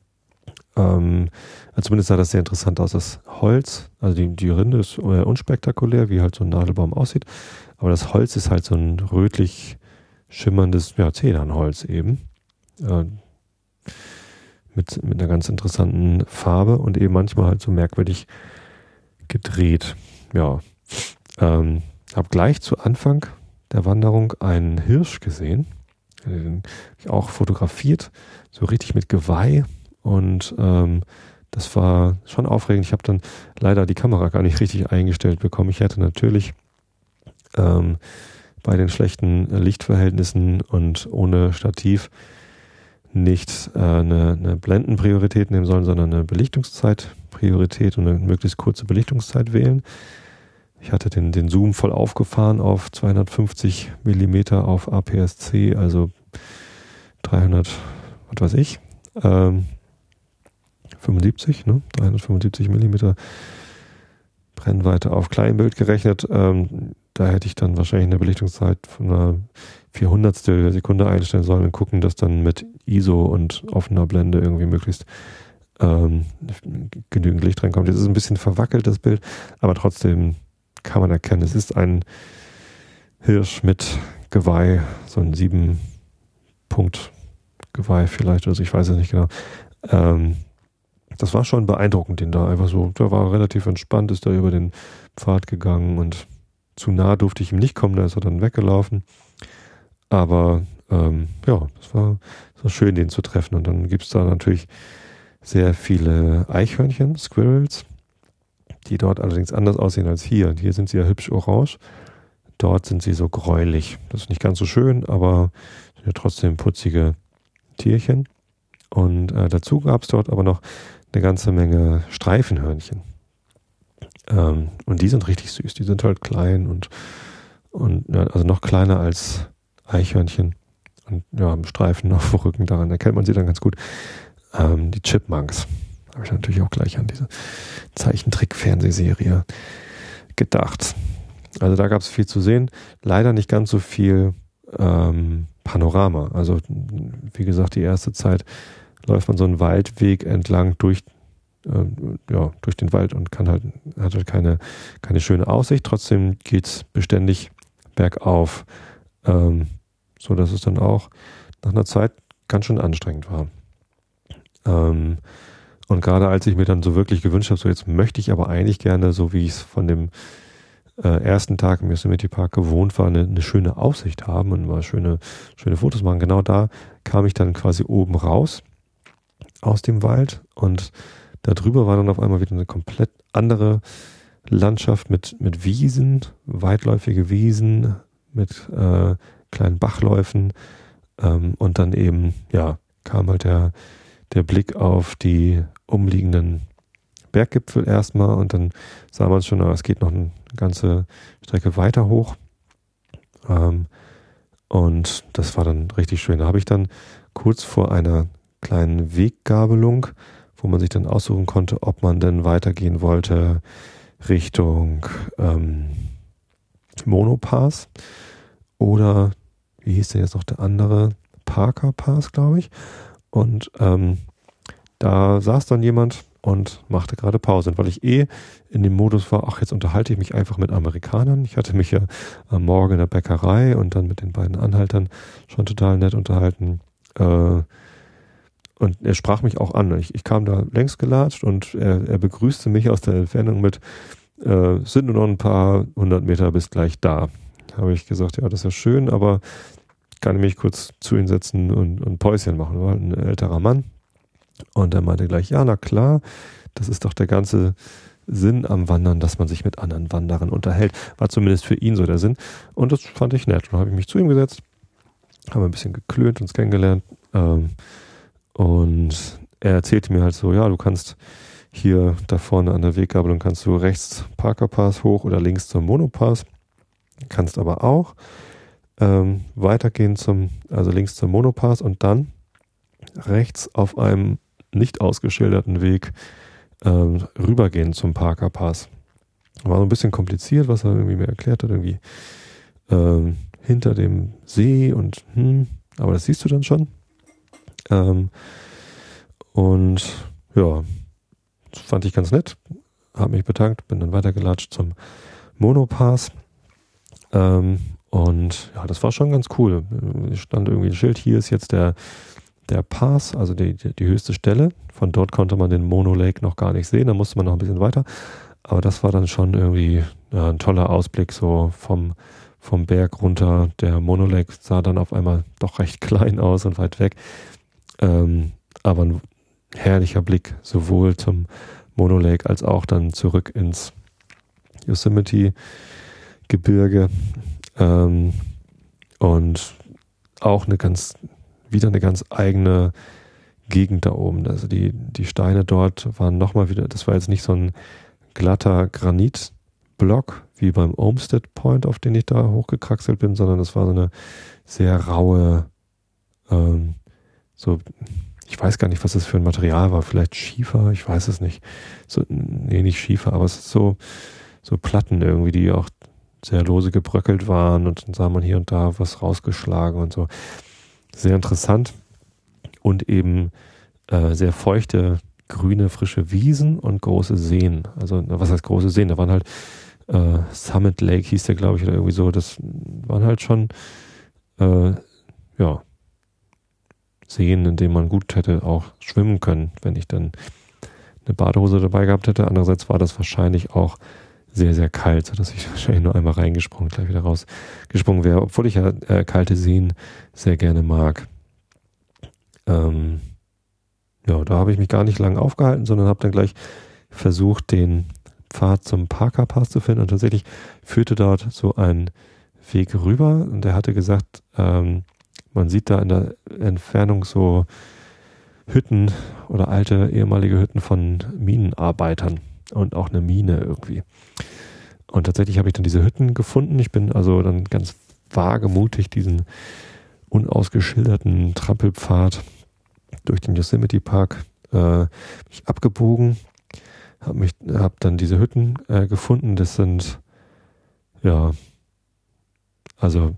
Ähm, also zumindest sah das sehr interessant aus. Das Holz, also die, die Rinde ist äh, unspektakulär, wie halt so ein Nadelbaum aussieht, aber das Holz ist halt so ein rötlich schimmerndes, ja, Zedernholz eben. Äh, mit, mit einer ganz interessanten Farbe und eben manchmal halt so merkwürdig gedreht. Ja, ähm, habe gleich zu Anfang der Wanderung einen Hirsch gesehen, den habe ich auch fotografiert, so richtig mit Geweih, und ähm, das war schon aufregend. Ich habe dann leider die Kamera gar nicht richtig eingestellt bekommen. Ich hätte natürlich ähm, bei den schlechten Lichtverhältnissen und ohne Stativ nicht äh, eine, eine Blendenpriorität nehmen sollen, sondern eine Belichtungszeitpriorität und eine möglichst kurze Belichtungszeit wählen. Ich hatte den, den Zoom voll aufgefahren auf zweihundertfünfzig Millimeter auf A P S C, also dreihundert, was weiß ich, ähm, fünfundsiebzig, ne? dreihundertfünfundsiebzig Millimeter Brennweite auf Kleinbild gerechnet. Ähm, da hätte ich dann wahrscheinlich eine Belichtungszeit von einer vierhundertstel Sekunde einstellen sollen und gucken, dass dann mit I S O und offener Blende irgendwie möglichst ähm, genügend Licht reinkommt. Das ist ein bisschen verwackelt, das Bild, aber trotzdem kann man erkennen, es ist ein Hirsch mit Geweih, so ein sieben Punkt Geweih vielleicht, also ich weiß es nicht genau. Ähm, das war schon beeindruckend, den da einfach so, der war relativ entspannt, ist da über den Pfad gegangen und zu nah durfte ich ihm nicht kommen, da ist er dann weggelaufen. Aber ähm, ja, es war, es war schön, den zu treffen. Und dann gibt es da natürlich sehr viele Eichhörnchen, Squirrels, die dort allerdings anders aussehen als hier. Hier sind sie ja hübsch orange, dort sind sie so gräulich. Das ist nicht ganz so schön, aber sind ja trotzdem putzige Tierchen. Und äh, dazu gab es dort aber noch eine ganze Menge Streifenhörnchen. Ähm, und die sind richtig süß. Die sind halt klein und, und ja, also noch kleiner als Eichhörnchen. Und ja, haben Streifen auf dem Rücken, daran erkennt man sie dann ganz gut. Ähm, die Chipmunks. Habe ich natürlich auch gleich an diese Zeichentrick-Fernsehserie gedacht. Also da gab es viel zu sehen. Leider nicht ganz so viel ähm, Panorama. Also wie gesagt, die erste Zeit läuft man so einen Waldweg entlang durch, äh, ja, durch den Wald und kann halt, hat halt keine, keine schöne Aussicht. Trotzdem geht es beständig bergauf, ähm, so dass es dann auch nach einer Zeit ganz schön anstrengend war. Ähm, und gerade als ich mir dann so wirklich gewünscht habe, so jetzt möchte ich aber eigentlich gerne, so wie ich es von dem äh, ersten Tag im Yosemite Park gewohnt war, eine, eine schöne Aussicht haben und mal schöne, schöne Fotos machen. Genau da kam ich dann quasi oben raus aus dem Wald und da drüber war dann auf einmal wieder eine komplett andere Landschaft mit, mit Wiesen, weitläufige Wiesen, mit äh, kleinen Bachläufen ähm, und dann eben, ja, kam halt der, der Blick auf die umliegenden Berggipfel erstmal und dann sah man schon, es geht noch eine ganze Strecke weiter hoch ähm, und das war dann richtig schön. Da habe ich dann kurz vor einer kleinen Weggabelung, wo man sich dann aussuchen konnte, ob man denn weitergehen wollte Richtung ähm, Mono-Pass oder wie hieß denn jetzt noch der andere? Parker Pass, glaube ich. Und ähm, da saß dann jemand und machte gerade Pause. Und weil ich eh in dem Modus war, ach, jetzt unterhalte ich mich einfach mit Amerikanern. Ich hatte mich ja am Morgen in der Bäckerei und dann mit den beiden Anhaltern schon total nett unterhalten. Äh, Und er sprach mich auch an. Ich, ich kam da längs gelatscht und er, er begrüßte mich aus der Entfernung mit, äh, sind nur noch ein paar hundert Meter bis gleich da. Da habe ich gesagt, ja, das ist ja schön, aber kann ich mich kurz zu ihm setzen und, und Päuschen machen. War ein älterer Mann. Und er meinte gleich, ja, na klar, das ist doch der ganze Sinn am Wandern, dass man sich mit anderen Wanderern unterhält. War zumindest für ihn so der Sinn. Und das fand ich nett. Und dann habe ich mich zu ihm gesetzt, haben ein bisschen geklönt, uns kennengelernt. Ähm, Und er erzählte mir halt so, ja, du kannst hier da vorne an der Weggabelung kannst du rechts Parker Pass hoch oder links zum Monopass. Kannst aber auch ähm, weitergehen zum, also links zum Monopass und dann rechts auf einem nicht ausgeschilderten Weg ähm, rübergehen zum Parker Pass. War so ein bisschen kompliziert, was er irgendwie mir erklärt hat, irgendwie ähm, hinter dem See und hm, aber das siehst du dann schon. Ähm, und ja, das fand ich ganz nett, habe mich bedankt, bin dann weitergelatscht zum Monopass ähm, und ja, das war schon ganz cool. Es stand irgendwie ein Schild, hier ist jetzt der, der Pass, also die, die, die höchste Stelle. Von dort konnte man den Mono Lake noch gar nicht sehen, da musste man noch ein bisschen weiter, aber das war dann schon irgendwie ja, ein toller Ausblick so vom, vom Berg runter. Der Mono Lake sah dann auf einmal doch recht klein aus und weit weg. Ähm, aber herrlicher Blick, sowohl zum Mono Lake als auch dann zurück ins Yosemite-Gebirge. Ähm, und auch eine ganz, wieder eine ganz eigene Gegend da oben. Also die, die Steine dort waren nochmal wieder, das war jetzt nicht so ein glatter Granitblock wie beim Olmsted Point, auf den ich da hochgekraxelt bin, sondern das war so eine sehr raue, ähm, so, ich weiß gar nicht, was das für ein Material war, vielleicht Schiefer, ich weiß es nicht. So, nee, nicht Schiefer, aber es ist so, so Platten irgendwie, die auch sehr lose gebröckelt waren und dann sah man hier und da was rausgeschlagen und so. Sehr interessant und eben äh, sehr feuchte, grüne, frische Wiesen und große Seen. Also was heißt große Seen? Da waren halt äh, Summit Lake hieß der, glaube ich, oder irgendwie so. Das waren halt schon äh, ja Seen, in denen man gut hätte auch schwimmen können, wenn ich dann eine Badehose dabei gehabt hätte. Andererseits war das wahrscheinlich auch sehr, sehr kalt, sodass ich wahrscheinlich nur einmal reingesprungen, gleich wieder rausgesprungen wäre, obwohl ich ja äh, kalte Seen sehr gerne mag. Ähm, ja, da habe ich mich gar nicht lange aufgehalten, sondern habe dann gleich versucht, den Pfad zum Parker Pass zu finden und tatsächlich führte dort so ein Weg rüber und der hatte gesagt, ähm, man sieht da in der Entfernung so Hütten oder alte ehemalige Hütten von Minenarbeitern und auch eine Mine irgendwie. Und tatsächlich habe ich dann diese Hütten gefunden. Ich bin also dann ganz wagemutig diesen unausgeschilderten Trampelpfad durch den Yosemite Park äh, mich abgebogen, habe mich, habe dann diese Hütten äh, gefunden. Das sind ja also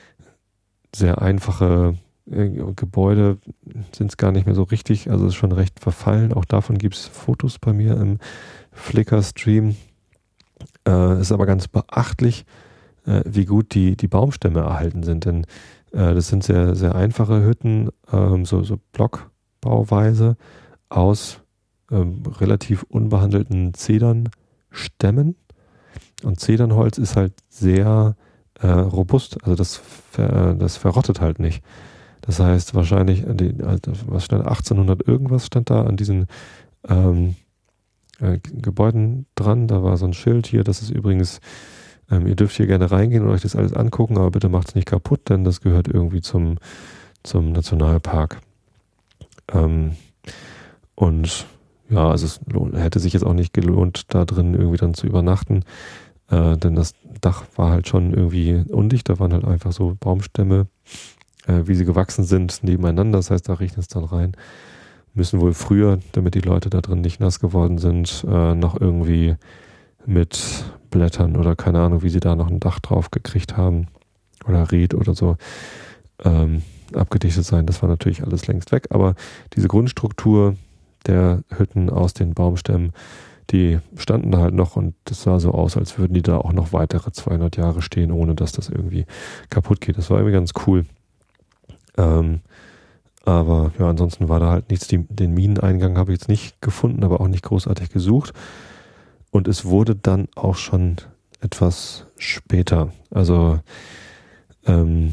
sehr einfache äh, Gebäude, sind es gar nicht mehr so richtig. Also es ist schon recht verfallen. Auch davon gibt es Fotos bei mir im Flickr-Stream. Äh, ist aber ganz beachtlich, äh, wie gut die, die Baumstämme erhalten sind, denn äh, das sind sehr, sehr einfache Hütten, ähm, so, so Blockbauweise aus ähm, relativ unbehandelten Zedernstämmen. Und Zedernholz ist halt sehr äh, robust, also das, ver, das verrottet halt nicht. Das heißt wahrscheinlich, die, was stand, achtzehnhundert irgendwas stand da an diesen ähm, Äh, Gebäuden dran, da war so ein Schild hier, das ist übrigens, ähm, ihr dürft hier gerne reingehen und euch das alles angucken, aber bitte macht es nicht kaputt, denn das gehört irgendwie zum, zum Nationalpark. Ähm, und ja, also es lohnt, hätte sich jetzt auch nicht gelohnt, da drin irgendwie dann zu übernachten, äh, denn das Dach war halt schon irgendwie undicht, da waren halt einfach so Baumstämme, äh, wie sie gewachsen sind, nebeneinander, das heißt, da regnet es dann rein. Müssen wohl früher, damit die Leute da drin nicht nass geworden sind, äh, noch irgendwie mit Blättern oder keine Ahnung, wie sie da noch ein Dach drauf gekriegt haben oder Ried oder so ähm, abgedichtet sein. Das war natürlich alles längst weg, aber diese Grundstruktur der Hütten aus den Baumstämmen, die standen halt noch und das sah so aus, als würden die da auch noch weitere zweihundert Jahre stehen, ohne dass das irgendwie kaputt geht. Das war irgendwie ganz cool. Ähm, Aber ja, ansonsten war da halt nichts. Die, den Mineneingang habe ich jetzt nicht gefunden, aber auch nicht großartig gesucht. Und es wurde dann auch schon etwas später. Also, ähm,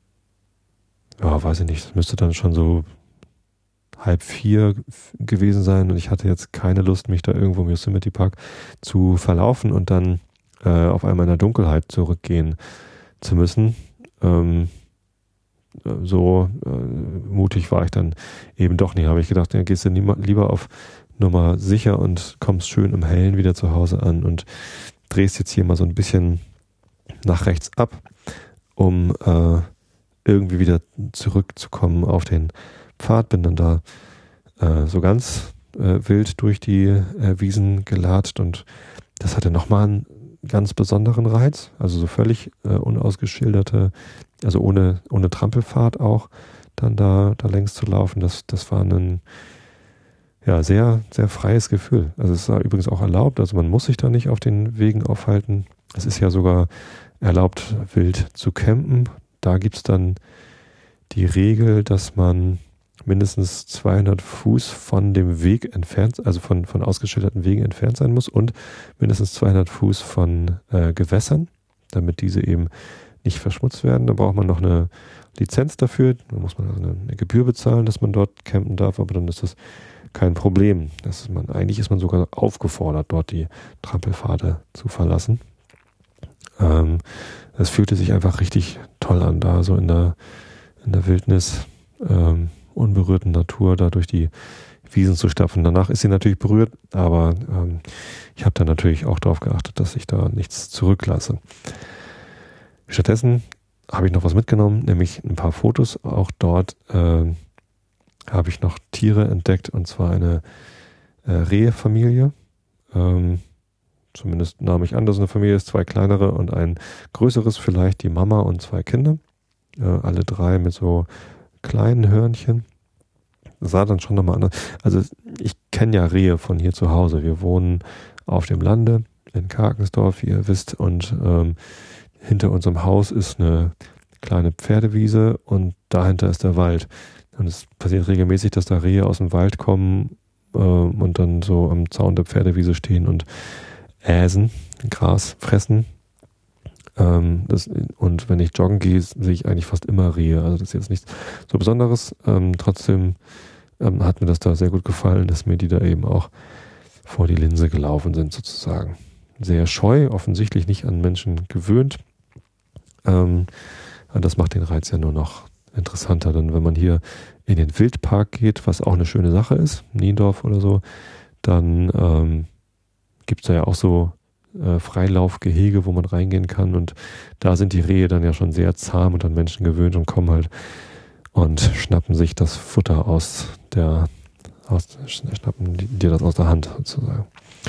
ja, weiß ich nicht, es müsste dann schon so halb vier gewesen sein. Und ich hatte jetzt keine Lust, mich da irgendwo im Yosemite Park zu verlaufen und dann äh, auf einmal in der Dunkelheit zurückgehen zu müssen. Ähm, So äh, mutig war ich dann eben doch nicht. Habe ich gedacht, ja, gehst du lieber auf Nummer sicher und kommst schön im Hellen wieder zu Hause an und drehst jetzt hier mal so ein bisschen nach rechts ab, um äh, irgendwie wieder zurückzukommen auf den Pfad. Bin dann da äh, so ganz äh, wild durch die äh, Wiesen gelatscht und das hatte nochmal einen ganz besonderen Reiz. Also so völlig äh, unausgeschilderte, also ohne, ohne Trampelpfad auch, dann da, da längs zu laufen, das, das war ein ja, sehr, sehr freies Gefühl. Also es war übrigens auch erlaubt, also man muss sich da nicht auf den Wegen aufhalten. Es ist ja sogar erlaubt, wild zu campen. Da gibt es dann die Regel, dass man mindestens zweihundert Fuß von dem Weg entfernt, also von, von ausgeschilderten Wegen entfernt sein muss und mindestens zweihundert Fuß von äh, Gewässern, damit diese eben nicht verschmutzt werden. Da braucht man noch eine Lizenz dafür. Da muss man also eine, eine Gebühr bezahlen, dass man dort campen darf, aber dann ist das kein Problem. Das ist man, eigentlich ist man sogar aufgefordert, dort die Trampelpfade zu verlassen. Ähm, es fühlte sich einfach richtig toll an, da so in der, in der Wildnis, ähm, unberührten Natur, da durch die Wiesen zu stapfen. Danach ist sie natürlich berührt, aber ähm, ich habe dann natürlich auch darauf geachtet, dass ich da nichts zurücklasse. Stattdessen habe ich noch was mitgenommen, nämlich ein paar Fotos. Auch dort äh, habe ich noch Tiere entdeckt, und zwar eine äh, Rehfamilie. Ähm, zumindest nahm ich an, dass eine Familie ist, zwei kleinere und ein größeres, vielleicht die Mama und zwei Kinder. Äh, alle drei mit so kleinen Hörnchen. Das sah dann schon nochmal anders. Also ich kenne ja Rehe von hier zu Hause. Wir wohnen auf dem Lande in Karkensdorf, wie ihr wisst, und ähm, hinter unserem Haus ist eine kleine Pferdewiese und dahinter ist der Wald. Und es passiert regelmäßig, dass da Rehe aus dem Wald kommen äh, und dann so am Zaun der Pferdewiese stehen und äsen, Gras fressen. Ähm, das, und wenn ich joggen gehe, sehe ich eigentlich fast immer Rehe. Also das ist jetzt nichts so Besonderes. Ähm, trotzdem ähm, hat mir das da sehr gut gefallen, dass mir die da eben auch vor die Linse gelaufen sind sozusagen. Sehr scheu, offensichtlich nicht an Menschen gewöhnt. Ähm, und das macht den Reiz ja nur noch interessanter. Denn wenn man hier in den Wildpark geht, was auch eine schöne Sache ist, Niendorf oder so, dann ähm, gibt es da ja auch so äh, Freilaufgehege, wo man reingehen kann, und da sind die Rehe dann ja schon sehr zahm und an Menschen gewöhnt und kommen halt und schnappen sich das Futter aus der, aus, schnappen dir das aus der Hand sozusagen.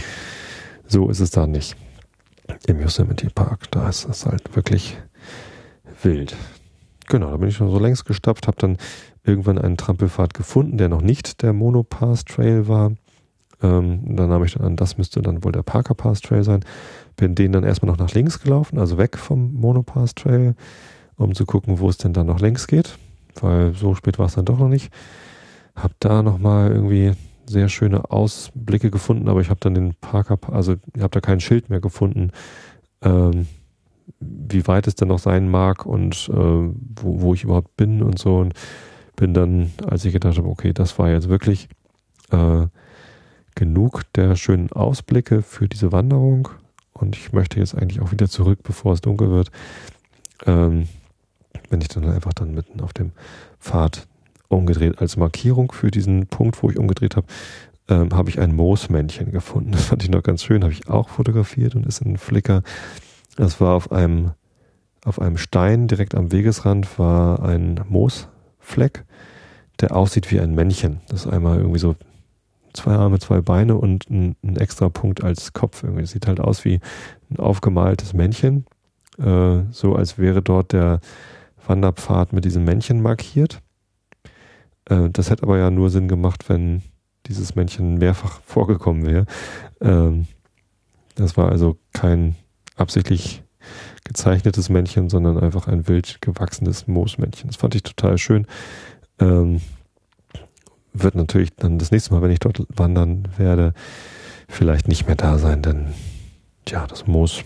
So ist es da nicht. Im Yosemite Park, da ist es halt wirklich wild. Genau, da bin ich schon so längs gestapft, habe dann irgendwann einen Trampelpfad gefunden, der noch nicht der Monopass Trail war. Ähm, dann nahm ich dann an, das müsste dann wohl der Parker Pass Trail sein. Bin den dann erstmal noch nach links gelaufen, also weg vom Monopass Trail, um zu gucken, wo es denn dann noch längs geht, weil so spät war es dann doch noch nicht. Hab da nochmal irgendwie sehr schöne Ausblicke gefunden, aber ich habe dann den Parker, also ich habe da kein Schild mehr gefunden, ähm, wie weit es denn noch sein mag und äh, wo, wo ich überhaupt bin und so, und bin dann, als ich gedacht habe, okay, das war jetzt wirklich äh, genug der schönen Ausblicke für diese Wanderung und ich möchte jetzt eigentlich auch wieder zurück, bevor es dunkel wird, ähm, bin ich dann einfach dann mitten auf dem Pfad umgedreht. Als Markierung für diesen Punkt, wo ich umgedreht habe, ähm, habe ich ein Moosmännchen gefunden. Das fand ich noch ganz schön, habe ich auch fotografiert und ist in Flickr. Das war auf einem, auf einem Stein direkt am Wegesrand war ein Moosfleck, der aussieht wie ein Männchen. Das ist einmal irgendwie so zwei Arme, zwei Beine und ein, ein extra Punkt als Kopf. Irgendwie. Das sieht halt aus wie ein aufgemaltes Männchen, äh, so als wäre dort der Wanderpfad mit diesem Männchen markiert. Äh, das hätte aber ja nur Sinn gemacht, wenn dieses Männchen mehrfach vorgekommen wäre. Ähm, das war also kein absichtlich gezeichnetes Männchen, sondern einfach ein wild gewachsenes Moosmännchen. Das fand ich total schön. Ähm, wird natürlich dann das nächste Mal, wenn ich dort wandern werde, vielleicht nicht mehr da sein, denn ja, das Moos,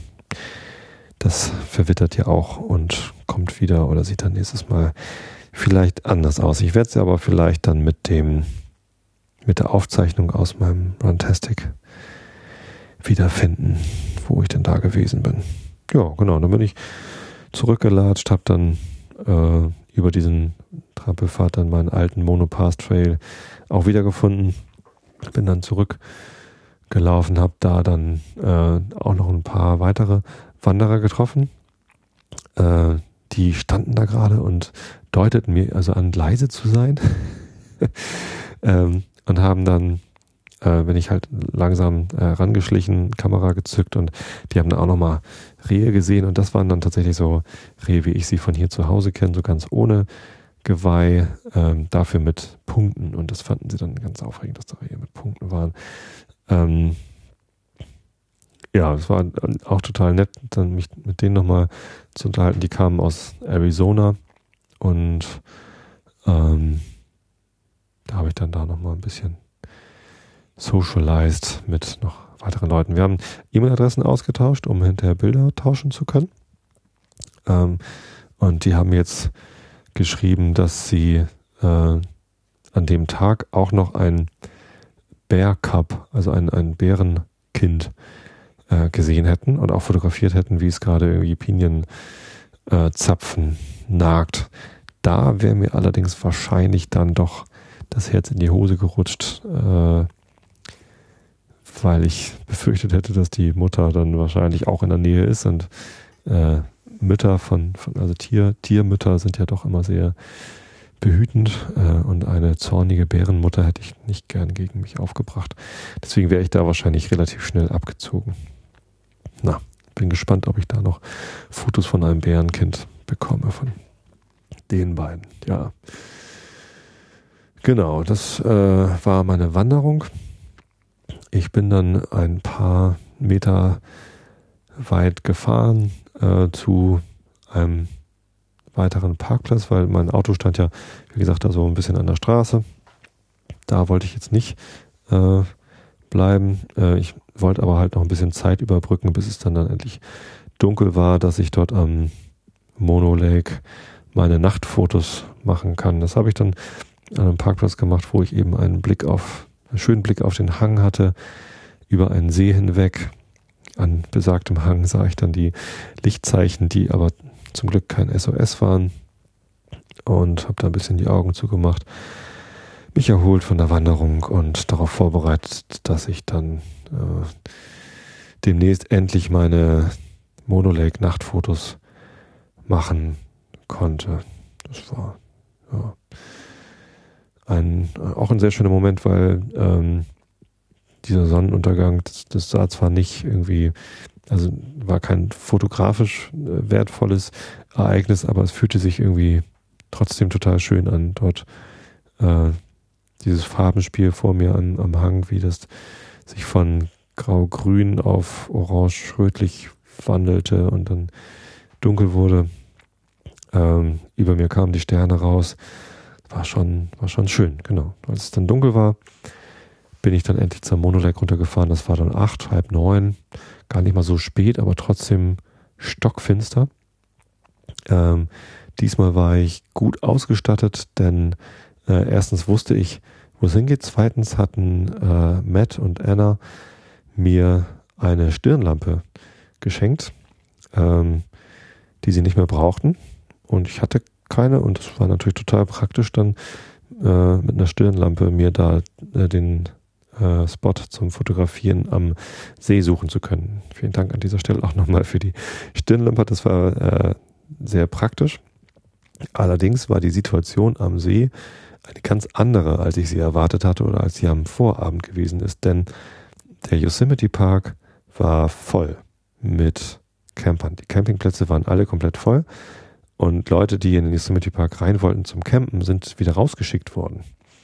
das verwittert ja auch und kommt wieder oder sieht dann nächstes Mal vielleicht anders aus. Ich werde es aber vielleicht dann mit dem mit der Aufzeichnung aus meinem Runtastic wiederfinden, wo ich denn da gewesen bin. Ja, genau, dann bin ich zurückgelatscht, habe dann äh, über diesen Trampelpfad dann meinen alten Monopass Trail auch wiedergefunden. Bin dann zurückgelaufen, habe da dann äh, auch noch ein paar weitere Wanderer getroffen. Äh, die standen da gerade und deuteten mir also an, leise zu sein. ähm, und haben dann, äh, bin ich halt langsam äh, rangeschlichen, Kamera gezückt und die haben dann auch nochmal Rehe gesehen und das waren dann tatsächlich so Rehe, wie ich sie von hier zu Hause kenne, so ganz ohne Geweih, ähm, dafür mit Punkten und das fanden sie dann ganz aufregend, dass da Rehe mit Punkten waren. Ähm, ja, es war auch total nett, dann mich mit denen nochmal zu unterhalten. Die kamen aus Arizona und ähm, da habe ich dann da nochmal ein bisschen socialized mit noch weiteren Leuten. Wir haben E-Mail-Adressen ausgetauscht, um hinterher Bilder tauschen zu können. Ähm, und die haben jetzt geschrieben, dass sie äh, an dem Tag auch noch ein Bear Cub, also ein, ein Bärenkind äh, gesehen hätten und auch fotografiert hätten, wie es gerade irgendwie Pinienzapfen äh, nagt. Da wäre mir allerdings wahrscheinlich dann doch das Herz in die Hose gerutscht, äh, weil ich befürchtet hätte, dass die Mutter dann wahrscheinlich auch in der Nähe ist und äh, Mütter von, von also Tier, Tiermütter sind ja doch immer sehr behütend äh, und eine zornige Bärenmutter hätte ich nicht gern gegen mich aufgebracht. Deswegen wäre ich da wahrscheinlich relativ schnell abgezogen. Na, bin gespannt, ob ich da noch Fotos von einem Bärenkind bekomme, von den beiden. Ja, genau, das äh, war meine Wanderung. Ich bin dann ein paar Meter weit gefahren äh, zu einem weiteren Parkplatz, weil mein Auto stand ja, wie gesagt, da so ein bisschen an der Straße. Da wollte ich jetzt nicht äh, bleiben. Äh, ich wollte aber halt noch ein bisschen Zeit überbrücken, bis es dann, dann endlich dunkel war, dass ich dort am Mono Lake meine Nachtfotos machen kann. Das habe ich dann an einem Parkplatz gemacht, wo ich eben einen Blick auf, einen schönen Blick auf den Hang hatte, über einen See hinweg. An besagtem Hang sah ich dann die Lichtzeichen, die aber zum Glück kein S O S waren, und habe da ein bisschen die Augen zugemacht, mich erholt von der Wanderung und darauf vorbereitet, dass ich dann äh, demnächst endlich meine Mono Lake Nachtfotos machen konnte. Das war ja ein, auch ein sehr schöner Moment, weil ähm, dieser Sonnenuntergang, das, das sah zwar nicht irgendwie, also war kein fotografisch äh, wertvolles Ereignis, aber es fühlte sich irgendwie trotzdem total schön an, dort äh, dieses Farbenspiel vor mir an, am Hang, wie das sich von grau-grün auf orange-rötlich wandelte und dann dunkel wurde. Ähm, über mir kamen die Sterne raus. War schon, war schon schön, genau. Als es dann dunkel war, bin ich dann endlich zur Mono Lake runtergefahren. Das war dann acht, halb neun. Gar nicht mal so spät, aber trotzdem stockfinster. Ähm, diesmal war ich gut ausgestattet, denn äh, erstens wusste ich, wo es hingeht. Zweitens hatten äh, Matt und Anna mir eine Stirnlampe geschenkt, ähm, die sie nicht mehr brauchten. Und ich hatte keine, und es war natürlich total praktisch, dann äh, mit einer Stirnlampe mir da äh, den äh, Spot zum Fotografieren am See suchen zu können. Vielen Dank an dieser Stelle auch nochmal für die Stirnlampe. Das war äh, sehr praktisch. Allerdings war die Situation am See eine ganz andere, als ich sie erwartet hatte oder als sie am Vorabend gewesen ist, denn der Yosemite Park war voll mit Campern. Die Campingplätze waren alle komplett voll. Und Leute, die in den Yosemite Park rein wollten zum Campen, sind wieder rausgeschickt worden.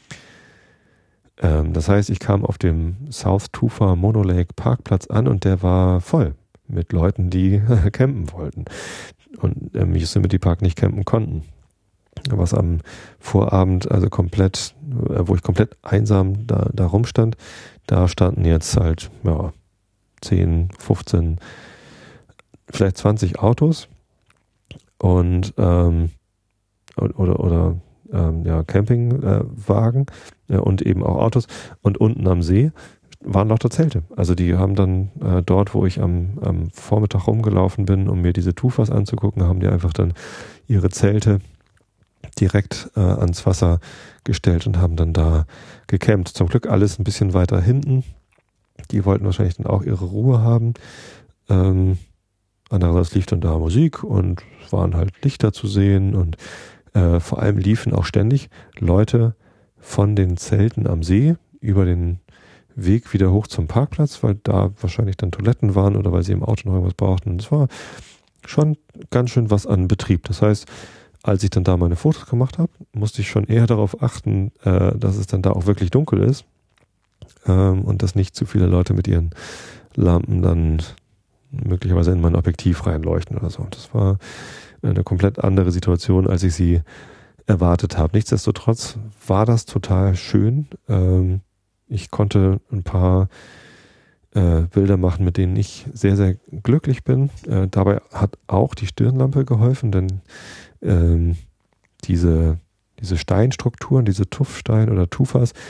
Ähm, das heißt, ich kam auf dem South Tufa Mono Lake Parkplatz an und der war voll mit Leuten, die campen wollten und im Yosemite Park nicht campen konnten. Was am Vorabend, also komplett, wo ich komplett einsam da, da rumstand, da standen jetzt halt ja, zehn, fünfzehn, vielleicht zwanzig Autos. Und ähm, oder oder ähm, ja Campingwagen äh, und eben auch Autos, und unten am See waren lauter Zelte. Also die haben dann äh, dort, wo ich am, am Vormittag rumgelaufen bin, um mir diese Tufas anzugucken, haben die einfach dann ihre Zelte direkt äh, ans Wasser gestellt und haben dann da gecampt. Zum Glück alles ein bisschen weiter hinten. Die wollten wahrscheinlich dann auch ihre Ruhe haben. Ähm, Andererseits lief dann da Musik und es waren halt Lichter zu sehen, und äh, vor allem liefen auch ständig Leute von den Zelten am See über den Weg wieder hoch zum Parkplatz, weil da wahrscheinlich dann Toiletten waren oder weil sie im Auto noch irgendwas brauchten. Und es war schon ganz schön was an Betrieb. Das heißt, als ich dann da meine Fotos gemacht habe, musste ich schon eher darauf achten, äh, dass es dann da auch wirklich dunkel ist ähm, und dass nicht zu viele Leute mit ihren Lampen dann möglicherweise in mein Objektiv reinleuchten oder so. Das war eine komplett andere Situation, als ich sie erwartet habe. Nichtsdestotrotz war das total schön. Ähm, ich konnte ein paar äh, Bilder machen, mit denen ich sehr, sehr glücklich bin. Äh, dabei hat auch die Stirnlampe geholfen, denn ähm, diese, diese Steinstrukturen, diese Tuffstein oder Tufas,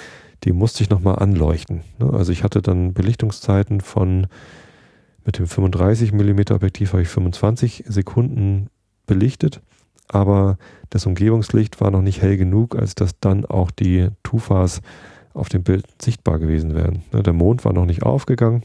die musste ich nochmal anleuchten. Ne? Also ich hatte dann Belichtungszeiten von, mit dem fünfunddreißig Millimeter Objektiv habe ich fünfundzwanzig Sekunden belichtet, aber das Umgebungslicht war noch nicht hell genug, als dass dann auch die Tufas auf dem Bild sichtbar gewesen wären. Ne? Der Mond war noch nicht aufgegangen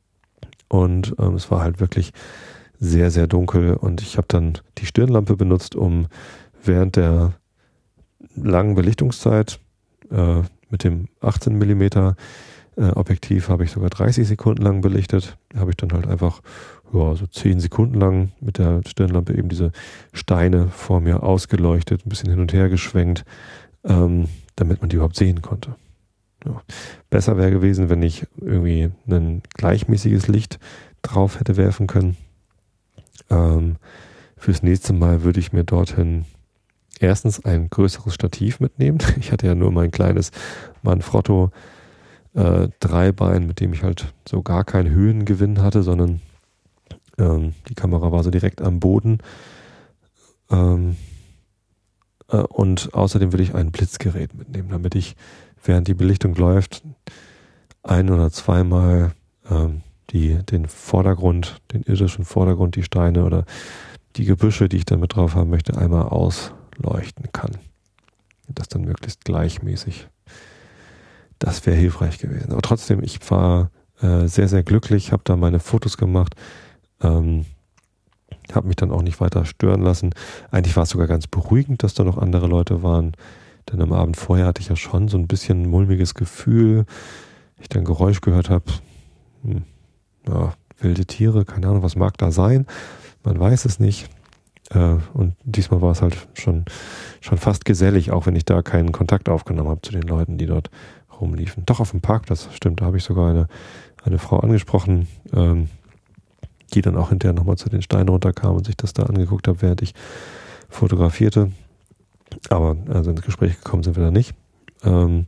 und ähm, es war halt wirklich sehr, sehr dunkel und ich habe dann die Stirnlampe benutzt, um während der langen Belichtungszeit äh, mit dem achtzehn Millimeter äh, Objektiv habe ich sogar dreißig Sekunden lang belichtet. Habe ich dann halt einfach ja, so zehn Sekunden lang mit der Stirnlampe eben diese Steine vor mir ausgeleuchtet, ein bisschen hin und her geschwenkt, ähm, damit man die überhaupt sehen konnte. Ja. Besser wäre gewesen, wenn ich irgendwie ein gleichmäßiges Licht drauf hätte werfen können. Ähm, fürs nächste Mal würde ich mir dorthin erstens ein größeres Stativ mitnehmen. Ich hatte ja nur mein kleines Manfrotto äh, Dreibein, mit dem ich halt so gar keinen Höhengewinn hatte, sondern ähm, die Kamera war so direkt am Boden. Ähm, äh, und außerdem würde ich ein Blitzgerät mitnehmen, damit ich, während die Belichtung läuft, ein- oder zweimal ähm, die, den Vordergrund, den irdischen Vordergrund, die Steine oder die Gebüsche, die ich dann mit drauf haben möchte, einmal ausleuchten kann. Und das dann möglichst gleichmäßig. Das wäre hilfreich gewesen. Aber trotzdem, ich war äh, sehr, sehr glücklich, habe da meine Fotos gemacht, ähm, habe mich dann auch nicht weiter stören lassen. Eigentlich war es sogar ganz beruhigend, dass da noch andere Leute waren, denn am Abend vorher hatte ich ja schon so ein bisschen ein mulmiges Gefühl. Ich dann Geräusch gehört habe, hm, ja, wilde Tiere, keine Ahnung, was mag da sein, man weiß es nicht. Äh, und diesmal war es halt schon, schon fast gesellig, auch wenn ich da keinen Kontakt aufgenommen habe zu den Leuten, die dort rumliefen. Doch, auf dem Parkplatz, stimmt, da habe ich sogar eine, eine Frau angesprochen, ähm, die dann auch hinterher nochmal zu den Steinen runterkam und sich das da angeguckt hat, während ich fotografierte. Aber also ins Gespräch gekommen sind wir da nicht. Ähm,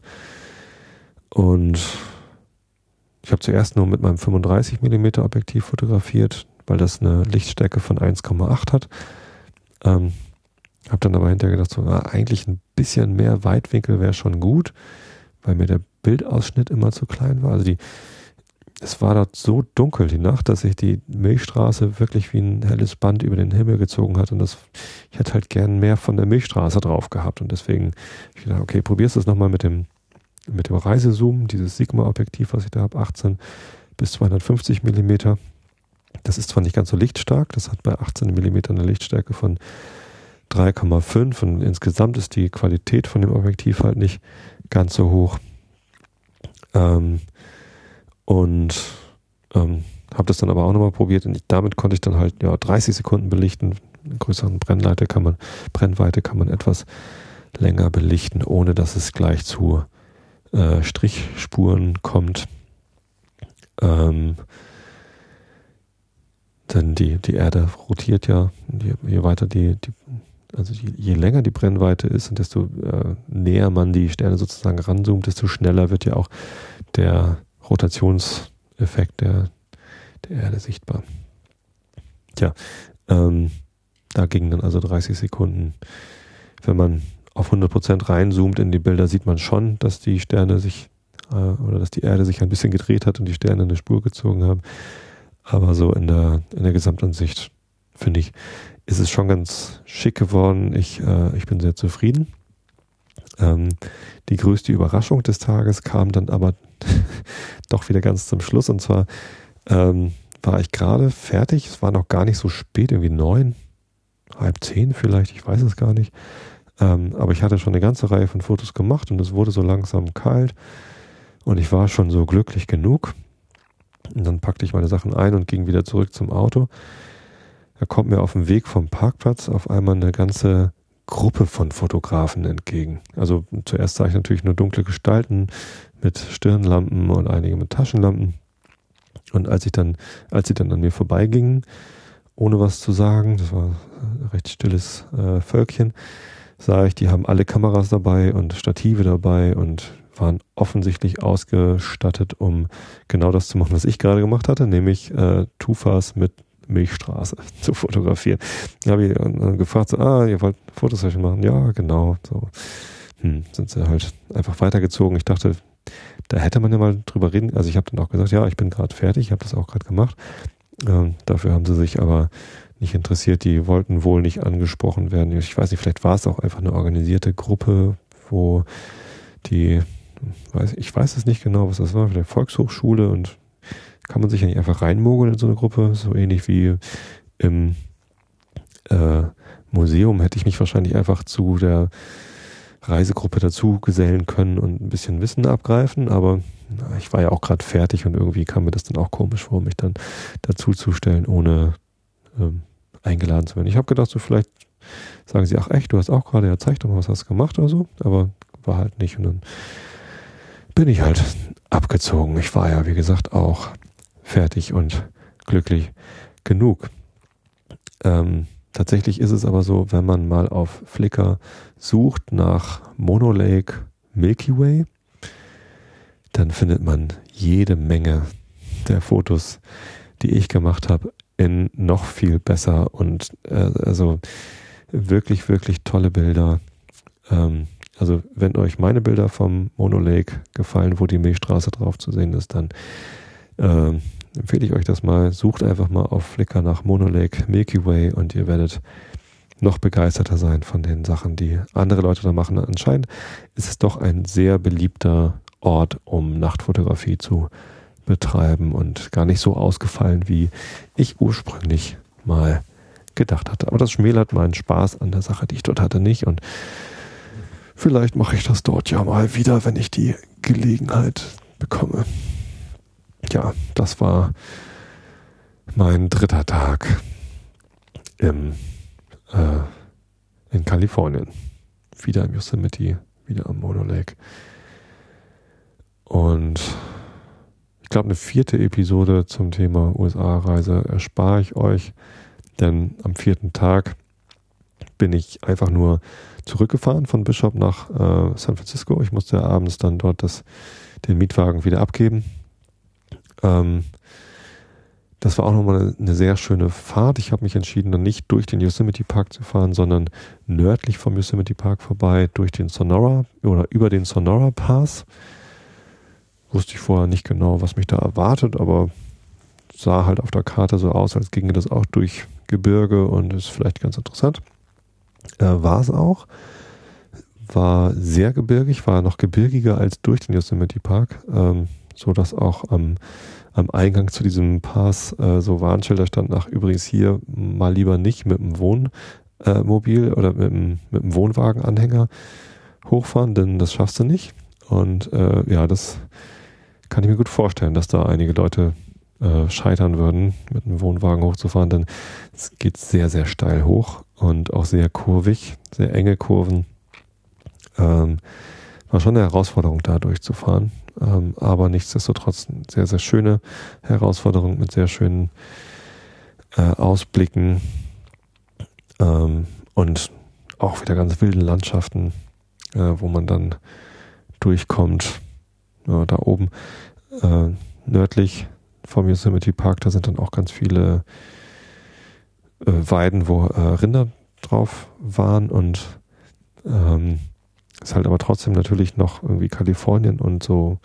und ich habe zuerst nur mit meinem fünfunddreißig Millimeter Objektiv fotografiert, weil das eine Lichtstärke von eins Komma acht hat. Ähm, habe dann aber hinterher gedacht, so, na, eigentlich ein bisschen mehr Weitwinkel wäre schon gut, weil mir der Bildausschnitt immer zu klein war. Also die, es war dort so dunkel die Nacht, dass sich die Milchstraße wirklich wie ein helles Band über den Himmel gezogen hat und das, ich hätte halt gern mehr von der Milchstraße drauf gehabt und deswegen habe ich gedacht, okay, probierst du es nochmal mit dem mit dem Reisezoom, dieses Sigma-Objektiv, was ich da habe, achtzehn bis zweihundertfünfzig Millimeter. Das ist zwar nicht ganz so lichtstark, das hat bei achtzehn Millimeter eine Lichtstärke von drei Komma fünf und insgesamt ist die Qualität von dem Objektiv halt nicht ganz so hoch. Ähm, und ähm, habe das dann aber auch nochmal probiert und ich, damit konnte ich dann halt ja dreißig Sekunden belichten. In größeren Brennweite kann man, Brennweite kann man etwas länger belichten, ohne dass es gleich zu Äh, Strichspuren kommt. Ähm, denn die, die Erde rotiert ja, je, je weiter die, die also je, je länger die Brennweite ist und desto äh, näher man die Sterne sozusagen ranzoomt, desto schneller wird ja auch der Rotationseffekt der, der Erde sichtbar. Tja, ähm, da gingen dann also dreißig Sekunden. Wenn man auf hundert Prozent reinzoomt in die Bilder, sieht man schon, dass die Sterne sich äh, oder dass die Erde sich ein bisschen gedreht hat und die Sterne eine Spur gezogen haben. Aber so in der in der Gesamtansicht, finde ich, ist es schon ganz schick geworden. Ich, äh, ich bin sehr zufrieden. Ähm, die größte Überraschung des Tages kam dann aber doch wieder ganz zum Schluss. Und zwar ähm, war ich gerade fertig. Es war noch gar nicht so spät, irgendwie neun, halb zehn vielleicht, ich weiß es gar nicht. Ähm, aber ich hatte schon eine ganze Reihe von Fotos gemacht und es wurde so langsam kalt und ich war schon so glücklich genug. Und dann packte ich meine Sachen ein und ging wieder zurück zum Auto. Da kommt mir auf dem Weg vom Parkplatz auf einmal eine ganze Gruppe von Fotografen entgegen. Also zuerst sah ich natürlich nur dunkle Gestalten mit Stirnlampen und einige mit Taschenlampen. Und als ich dann, als sie dann an mir vorbeigingen, ohne was zu sagen, das war ein recht stilles äh, Völkchen, sah ich, die haben alle Kameras dabei und Stative dabei und waren offensichtlich ausgestattet, um genau das zu machen, was ich gerade gemacht hatte, nämlich äh, Tufas mit Milchstraße zu fotografieren. Da habe ich dann gefragt, so, ah, ihr wollt Fotosession machen? Ja, genau. So hm, sind sie halt einfach weitergezogen. Ich dachte, da hätte man ja mal drüber reden. Also ich habe dann auch gesagt, ja, ich bin gerade fertig, ich habe das auch gerade gemacht. Ähm, dafür haben sie sich aber nicht interessiert. Die wollten wohl nicht angesprochen werden. Ich weiß nicht, vielleicht war es auch einfach eine organisierte Gruppe, wo die, weiß, ich weiß es nicht genau, was das war, vielleicht Volkshochschule, und kann man sich ja nicht einfach reinmogeln in so eine Gruppe, so ähnlich wie im äh, Museum hätte ich mich wahrscheinlich einfach zu der Reisegruppe dazu gesellen können und ein bisschen Wissen abgreifen, aber na, ich war ja auch gerade fertig und irgendwie kam mir das dann auch komisch vor, mich dann dazu zu stellen, ohne ähm, eingeladen zu werden. Ich habe gedacht, so vielleicht sagen sie, ach echt, du hast auch gerade, ja, zeig doch mal, was hast du gemacht oder so, aber war halt nicht, und dann bin ich halt abgezogen. Ich war ja, wie gesagt, auch fertig und glücklich genug. Ähm, tatsächlich ist es aber so, wenn man mal auf Flickr sucht nach Mono Lake Milky Way, dann findet man jede Menge der Fotos, die ich gemacht habe, in noch viel besser und äh, also wirklich, wirklich tolle Bilder. Ähm, also wenn euch meine Bilder vom Mono Lake gefallen, wo die Milchstraße drauf zu sehen ist, dann äh, empfehle ich euch das mal. Sucht einfach mal auf Flickr nach Mono Lake Milky Way und ihr werdet noch begeisterter sein von den Sachen, die andere Leute da machen. Anscheinend ist es doch ein sehr beliebter Ort, um Nachtfotografie zu betreiben und gar nicht so ausgefallen, wie ich ursprünglich mal gedacht hatte. Aber das schmälert meinen Spaß an der Sache, die ich dort hatte, nicht. Und vielleicht mache ich das dort ja mal wieder, wenn ich die Gelegenheit bekomme. Ja, das war mein dritter Tag im, äh, in Kalifornien. Wieder im Yosemite, wieder am Mono Lake. Und ich glaube, eine vierte Episode zum Thema U S A-Reise erspare ich euch, denn am vierten Tag bin ich einfach nur zurückgefahren von Bishop nach äh, San Francisco. Ich musste abends dann dort das, den Mietwagen wieder abgeben. Ähm, das war auch nochmal eine, eine sehr schöne Fahrt. Ich habe mich entschieden, dann nicht durch den Yosemite Park zu fahren, sondern nördlich vom Yosemite Park vorbei, durch den Sonora oder über den Sonora Pass. Wusste ich vorher nicht genau, was mich da erwartet, aber sah halt auf der Karte so aus, als ginge das auch durch Gebirge und ist vielleicht ganz interessant. Äh, war es auch. War sehr gebirgig, war noch gebirgiger als durch den Yosemite Park, ähm, so dass auch am, am Eingang zu diesem Pass äh, so Warnschilder standen, nach übrigens hier mal lieber nicht mit dem Wohnmobil äh, oder mit dem, mit dem Wohnwagenanhänger hochfahren, denn das schaffst du nicht. Und äh, ja, das kann ich mir gut vorstellen, dass da einige Leute äh, scheitern würden, mit einem Wohnwagen hochzufahren, denn es geht sehr, sehr steil hoch und auch sehr kurvig, sehr enge Kurven. Ähm, war schon eine Herausforderung, da durchzufahren, ähm, aber nichtsdestotrotz eine sehr, sehr schöne Herausforderung mit sehr schönen äh, Ausblicken ähm, und auch wieder ganz wilden Landschaften, äh, wo man dann durchkommt. Ja, da oben äh, nördlich vom Yosemite Park, da sind dann auch ganz viele äh, Weiden, wo äh, Rinder drauf waren, und ähm, ist halt aber trotzdem natürlich noch irgendwie Kalifornien und so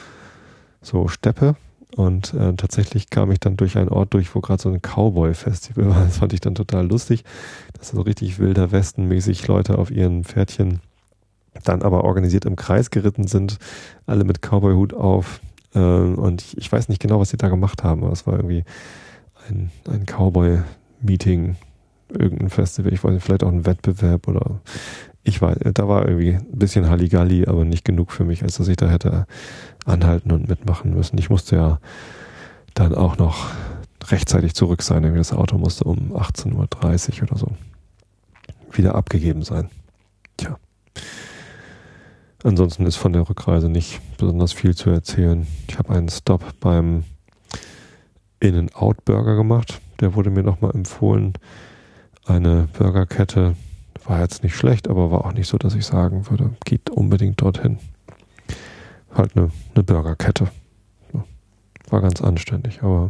so Steppe. Und äh, tatsächlich kam ich dann durch einen Ort durch, wo gerade so ein Cowboy-Festival war. Das fand ich dann total lustig, dass so richtig wilder Westen-mäßig Leute auf ihren Pferdchen dann aber organisiert im Kreis geritten sind, alle mit Cowboy-Hut auf. Äh, und ich, ich weiß nicht genau, was sie da gemacht haben, aber es war irgendwie ein, ein Cowboy-Meeting, irgendein Festival, ich weiß nicht, vielleicht auch ein Wettbewerb oder ich weiß, da war irgendwie ein bisschen Halligalli, aber nicht genug für mich, als dass ich da hätte anhalten und mitmachen müssen. Ich musste ja dann auch noch rechtzeitig zurück sein, irgendwie das Auto musste um achtzehn Uhr dreißig oder so wieder abgegeben sein. Tja. Ansonsten ist von der Rückreise nicht besonders viel zu erzählen. Ich habe einen Stop beim In-N-Out-Burger gemacht. Der wurde mir nochmal empfohlen. Eine Burgerkette. War jetzt nicht schlecht, aber war auch nicht so, dass ich sagen würde, geht unbedingt dorthin. Halt eine, eine Burgerkette. War ganz anständig, aber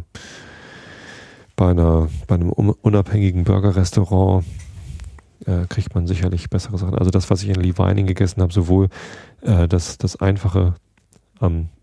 bei einer, bei einem unabhängigen Burgerrestaurant äh, kriegt man sicherlich bessere Sachen. Also das, was ich in Lee Vining gegessen habe, sowohl äh, das, das einfache am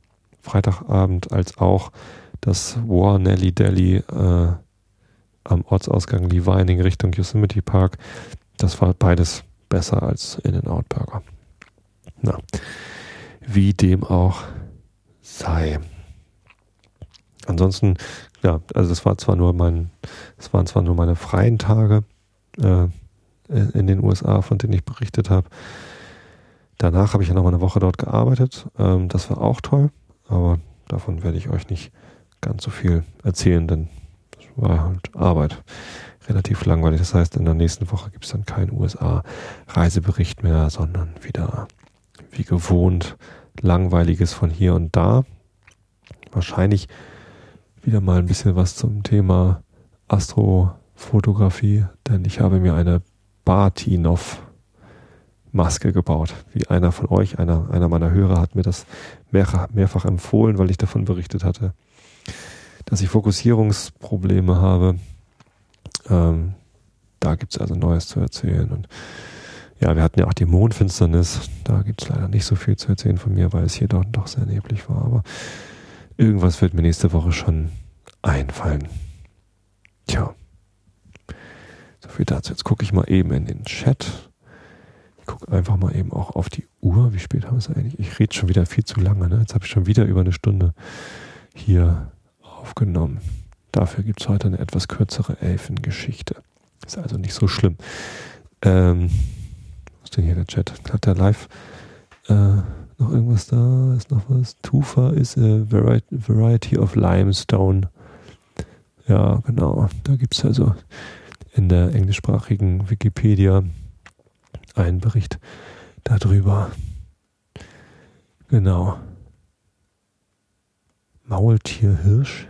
Freitagabend als auch das War Nelly Deli äh, am Ortsausgang Levining Richtung Yosemite Park. Das war beides besser als In-N-Out Burger. Na, wie dem auch sei. Ansonsten, ja, also das war zwar nur mein, es waren zwar nur meine freien Tage äh, in den U S A, von denen ich berichtet habe. Danach habe ich ja noch mal eine Woche dort gearbeitet. Ähm, das war auch toll, aber davon werde ich euch nicht ganz so viel erzählen, denn das war halt Arbeit. Relativ langweilig. Das heißt, in der nächsten Woche gibt es dann keinen U S A-Reisebericht mehr, sondern wieder wie gewohnt Langweiliges von hier und da. Wahrscheinlich wieder mal ein bisschen was zum Thema Astrofotografie, denn ich habe mir eine Bahtinov-Maske gebaut. Wie einer von euch, einer, einer meiner Hörer hat mir das mehrfach, mehrfach empfohlen, weil ich davon berichtet hatte, dass ich Fokussierungsprobleme habe. Ähm, da gibt es also Neues zu erzählen. Und ja, wir hatten ja auch die Mondfinsternis. Da gibt es leider nicht so viel zu erzählen von mir, weil es hier doch, doch sehr neblig war. Aber irgendwas wird mir nächste Woche schon einfallen. Tja. So viel dazu. Jetzt gucke ich mal eben in den Chat. Ich gucke einfach mal eben auch auf die Uhr. Wie spät haben wir es eigentlich? Ich rede schon wieder viel zu lange. Ne? Jetzt habe ich schon wieder über eine Stunde hier aufgenommen. Dafür gibt es heute eine etwas kürzere Elfengeschichte. Ist also nicht so schlimm. Ähm, was ist denn hier der Chat? Hat der live äh, noch irgendwas da? Ist noch was? Tufa ist a variety of limestone. Ja, genau. Da gibt es also in der englischsprachigen Wikipedia einen Bericht darüber. Genau. Maultierhirsch.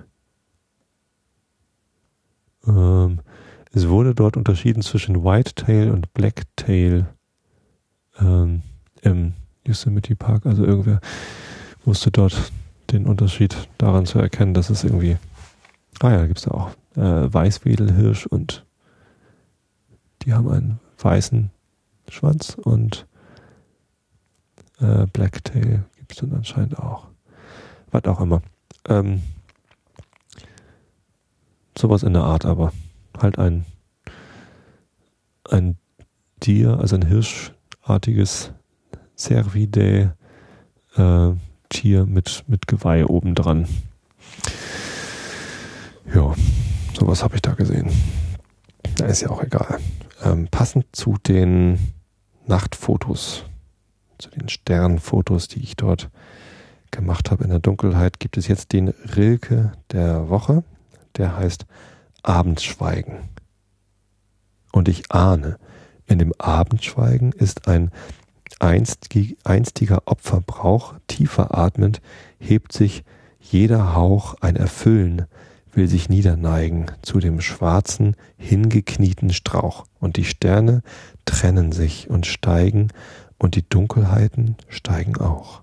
Ähm, es wurde dort unterschieden zwischen Whitetail und Blacktail ähm, im Yosemite Park. Also irgendwer wusste dort den Unterschied daran zu erkennen, dass es irgendwie, ah ja, da gibt es da auch äh, Weißwedelhirsch und die haben einen weißen Schwanz und äh, Blacktail gibt es dann anscheinend auch. Was auch immer. Ähm, sowas in der Art, aber halt ein ein Tier, also ein hirschartiges Cervidae äh, Tier mit, mit Geweih obendran. Ja, sowas habe ich da gesehen. Da ist ja auch egal. Ähm, passend zu den Nachtfotos, zu den Sternfotos, die ich dort gemacht habe in der Dunkelheit, gibt es jetzt den Rilke der Woche. Der heißt Abendschweigen. Und ich ahne, in dem Abendschweigen ist ein einstiger Opferbrauch, tiefer atmend, hebt sich jeder Hauch, ein Erfüllen, will sich niederneigen zu dem schwarzen, hingeknieten Strauch. Und die Sterne trennen sich und steigen, und die Dunkelheiten steigen auch.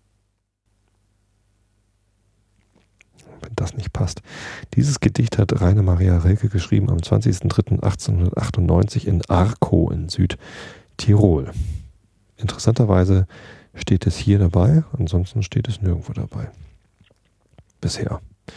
Wenn das nicht passt. Dieses Gedicht hat Rainer Maria Rilke geschrieben am zwanzigster dritter achtzehnhundertachtundneunzig in Arco in Südtirol. Interessanterweise steht es hier dabei, ansonsten steht es nirgendwo dabei. Bisher.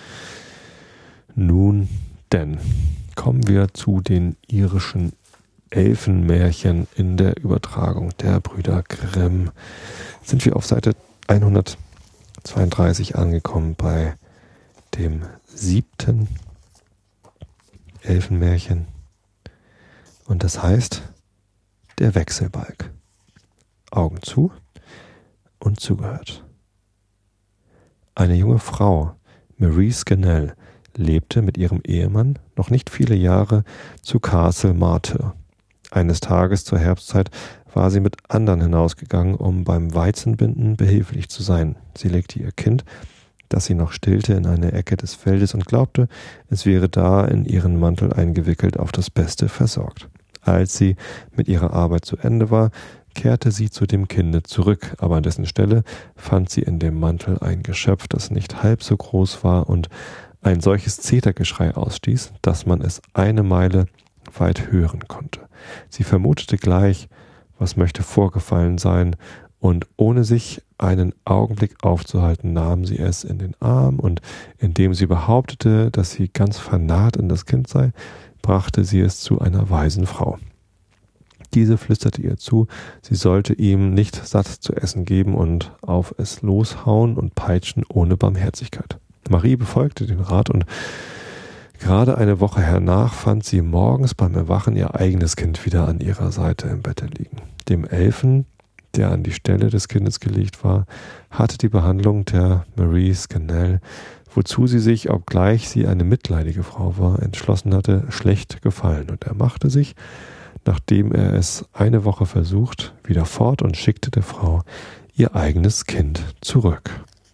Nun denn, kommen wir zu den irischen Elfenmärchen in der Übertragung der Brüder Grimm. Sind wir auf Seite hundertzweiunddreißig angekommen bei dem siebten Elfenmärchen. Und das heißt, der Wechselbalg. Augen zu und zugehört. Eine junge Frau, Marie Scannell, lebte mit ihrem Ehemann noch nicht viele Jahre zu Castle Martyr. Eines Tages zur Herbstzeit war sie mit anderen hinausgegangen, um beim Weizenbinden behilflich zu sein. Sie legte ihr Kind, das sie noch stillte, in eine Ecke des Feldes und glaubte, es wäre da in ihren Mantel eingewickelt auf das Beste versorgt. Als sie mit ihrer Arbeit zu Ende war, kehrte sie zu dem Kinde zurück, aber an dessen Stelle fand sie in dem Mantel ein Geschöpf, das nicht halb so groß war und ein solches Zetergeschrei ausstieß, dass man es eine Meile weit hören konnte. Sie vermutete gleich, was möchte vorgefallen sein, Und ohne sich einen Augenblick aufzuhalten, nahm sie es in den Arm und indem sie behauptete, dass sie ganz vernarrt in das Kind sei, brachte sie es zu einer weisen Frau. Diese flüsterte ihr zu, sie sollte ihm nicht satt zu essen geben und auf es loshauen und peitschen ohne Barmherzigkeit. Marie befolgte den Rat und gerade eine Woche hernach fand sie morgens beim Erwachen ihr eigenes Kind wieder an ihrer Seite im Bette liegen. Dem Elfen, der an die Stelle des Kindes gelegt war, hatte die Behandlung der Marie Scannell, wozu sie sich, obgleich sie eine mitleidige Frau war, entschlossen hatte, schlecht gefallen, und er machte sich, nachdem er es eine Woche versucht, wieder fort und schickte der Frau ihr eigenes Kind zurück.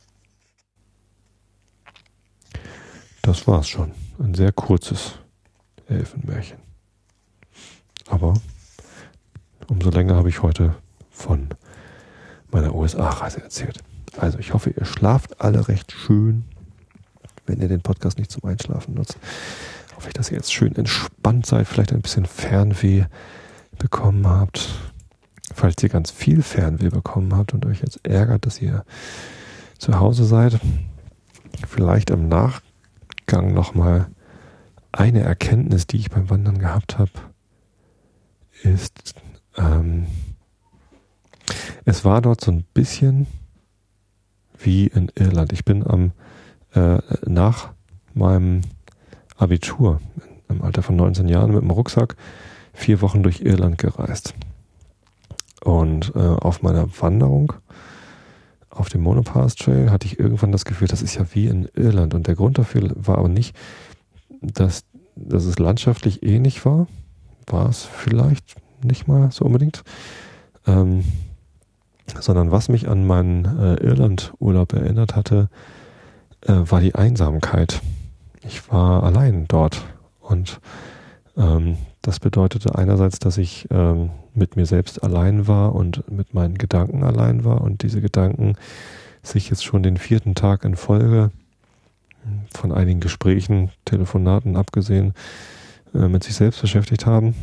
Das war's schon. Ein sehr kurzes Elfenmärchen. Aber umso länger habe ich heute von meiner U S A-Reise erzählt. Also ich hoffe, ihr schlaft alle recht schön, wenn ihr den Podcast nicht zum Einschlafen nutzt. Hoffe ich, dass ihr jetzt schön entspannt seid, vielleicht ein bisschen Fernweh bekommen habt. Falls ihr ganz viel Fernweh bekommen habt und euch jetzt ärgert, dass ihr zu Hause seid, vielleicht im Nachgang nochmal eine Erkenntnis, die ich beim Wandern gehabt habe, ist, ähm, es war dort so ein bisschen wie in Irland. Ich bin am äh, nach meinem Abitur im Alter von neunzehn Jahren mit dem Rucksack vier Wochen durch Irland gereist. Und äh, auf meiner Wanderung auf dem Monopass Trail hatte ich irgendwann das Gefühl, das ist ja wie in Irland. Und der Grund dafür war aber nicht, dass, dass es landschaftlich ähnlich war. War es vielleicht nicht mal so unbedingt. Ähm, sondern was mich an meinen äh, Irland-Urlaub erinnert hatte, äh, war die Einsamkeit. Ich war allein dort und ähm, das bedeutete einerseits, dass ich ähm, mit mir selbst allein war und mit meinen Gedanken allein war und diese Gedanken sich jetzt schon den vierten Tag in Folge von einigen Gesprächen, Telefonaten abgesehen, äh, mit sich selbst beschäftigt haben.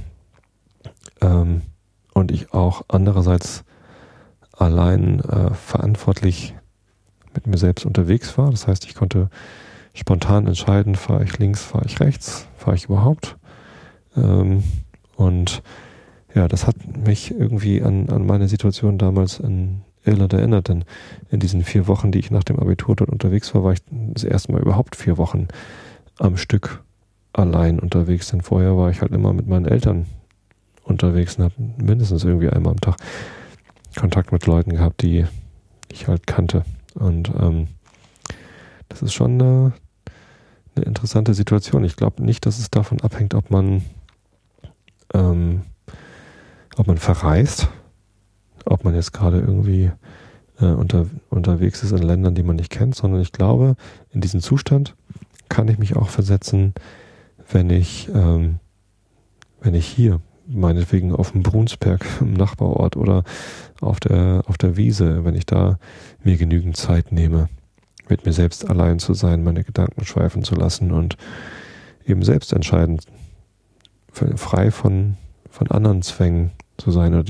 Ähm, und ich auch andererseits allein äh, verantwortlich mit mir selbst unterwegs war. Das heißt, ich konnte spontan entscheiden, fahre ich links, fahre ich rechts, fahre ich überhaupt. Ähm, und ja, das hat mich irgendwie an, an meine Situation damals in Irland erinnert, denn in diesen vier Wochen, die ich nach dem Abitur dort unterwegs war, war ich das erste Mal überhaupt vier Wochen am Stück allein unterwegs, denn vorher war ich halt immer mit meinen Eltern unterwegs und habe mindestens irgendwie einmal am Tag Kontakt mit Leuten gehabt, die ich halt kannte. Und ähm, das ist schon eine, eine interessante Situation. Ich glaube nicht, dass es davon abhängt, ob man ähm, ob man verreist, ob man jetzt gerade irgendwie äh, unter, unterwegs ist in Ländern, die man nicht kennt, sondern ich glaube, in diesen Zustand kann ich mich auch versetzen, wenn ich ähm, wenn ich hier meinetwegen auf dem Brunsberg im Nachbarort oder auf der auf der Wiese, wenn ich da mir genügend Zeit nehme, mit mir selbst allein zu sein, meine Gedanken schweifen zu lassen und eben selbst entscheiden, frei von von anderen Zwängen zu sein.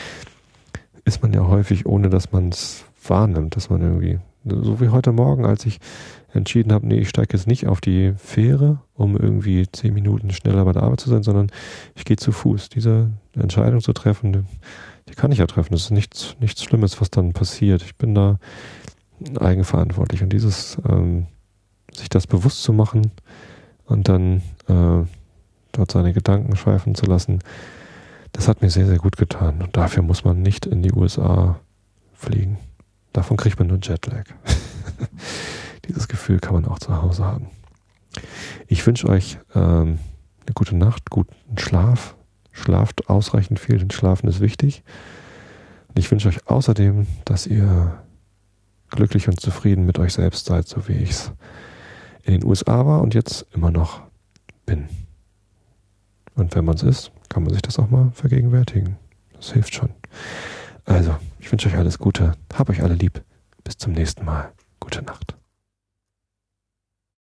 Ist man ja häufig, ohne dass man es wahrnimmt, dass man irgendwie, so wie heute Morgen, als ich entschieden habe, nee, ich steige jetzt nicht auf die Fähre, um irgendwie zehn Minuten schneller bei der Arbeit zu sein, sondern ich gehe zu Fuß. Diese Entscheidung zu treffen, die, die kann ich ja treffen. Das ist nichts, nichts Schlimmes, was dann passiert. Ich bin da eigenverantwortlich. Und dieses, ähm, sich das bewusst zu machen und dann äh, dort seine Gedanken schweifen zu lassen, das hat mir sehr, sehr gut getan. Und dafür muss man nicht in die U S A fliegen. Davon kriegt man nur Jetlag. Dieses Gefühl kann man auch zu Hause haben. Ich wünsche euch ähm, eine gute Nacht, guten Schlaf. Schlaft ausreichend viel, denn Schlafen ist wichtig. Und ich wünsche euch außerdem, dass ihr glücklich und zufrieden mit euch selbst seid, so wie ich es in den U S A war und jetzt immer noch bin. Und wenn man es ist, kann man sich das auch mal vergegenwärtigen. Das hilft schon. Also, ich wünsche euch alles Gute. Hab euch alle lieb. Bis zum nächsten Mal. Gute Nacht.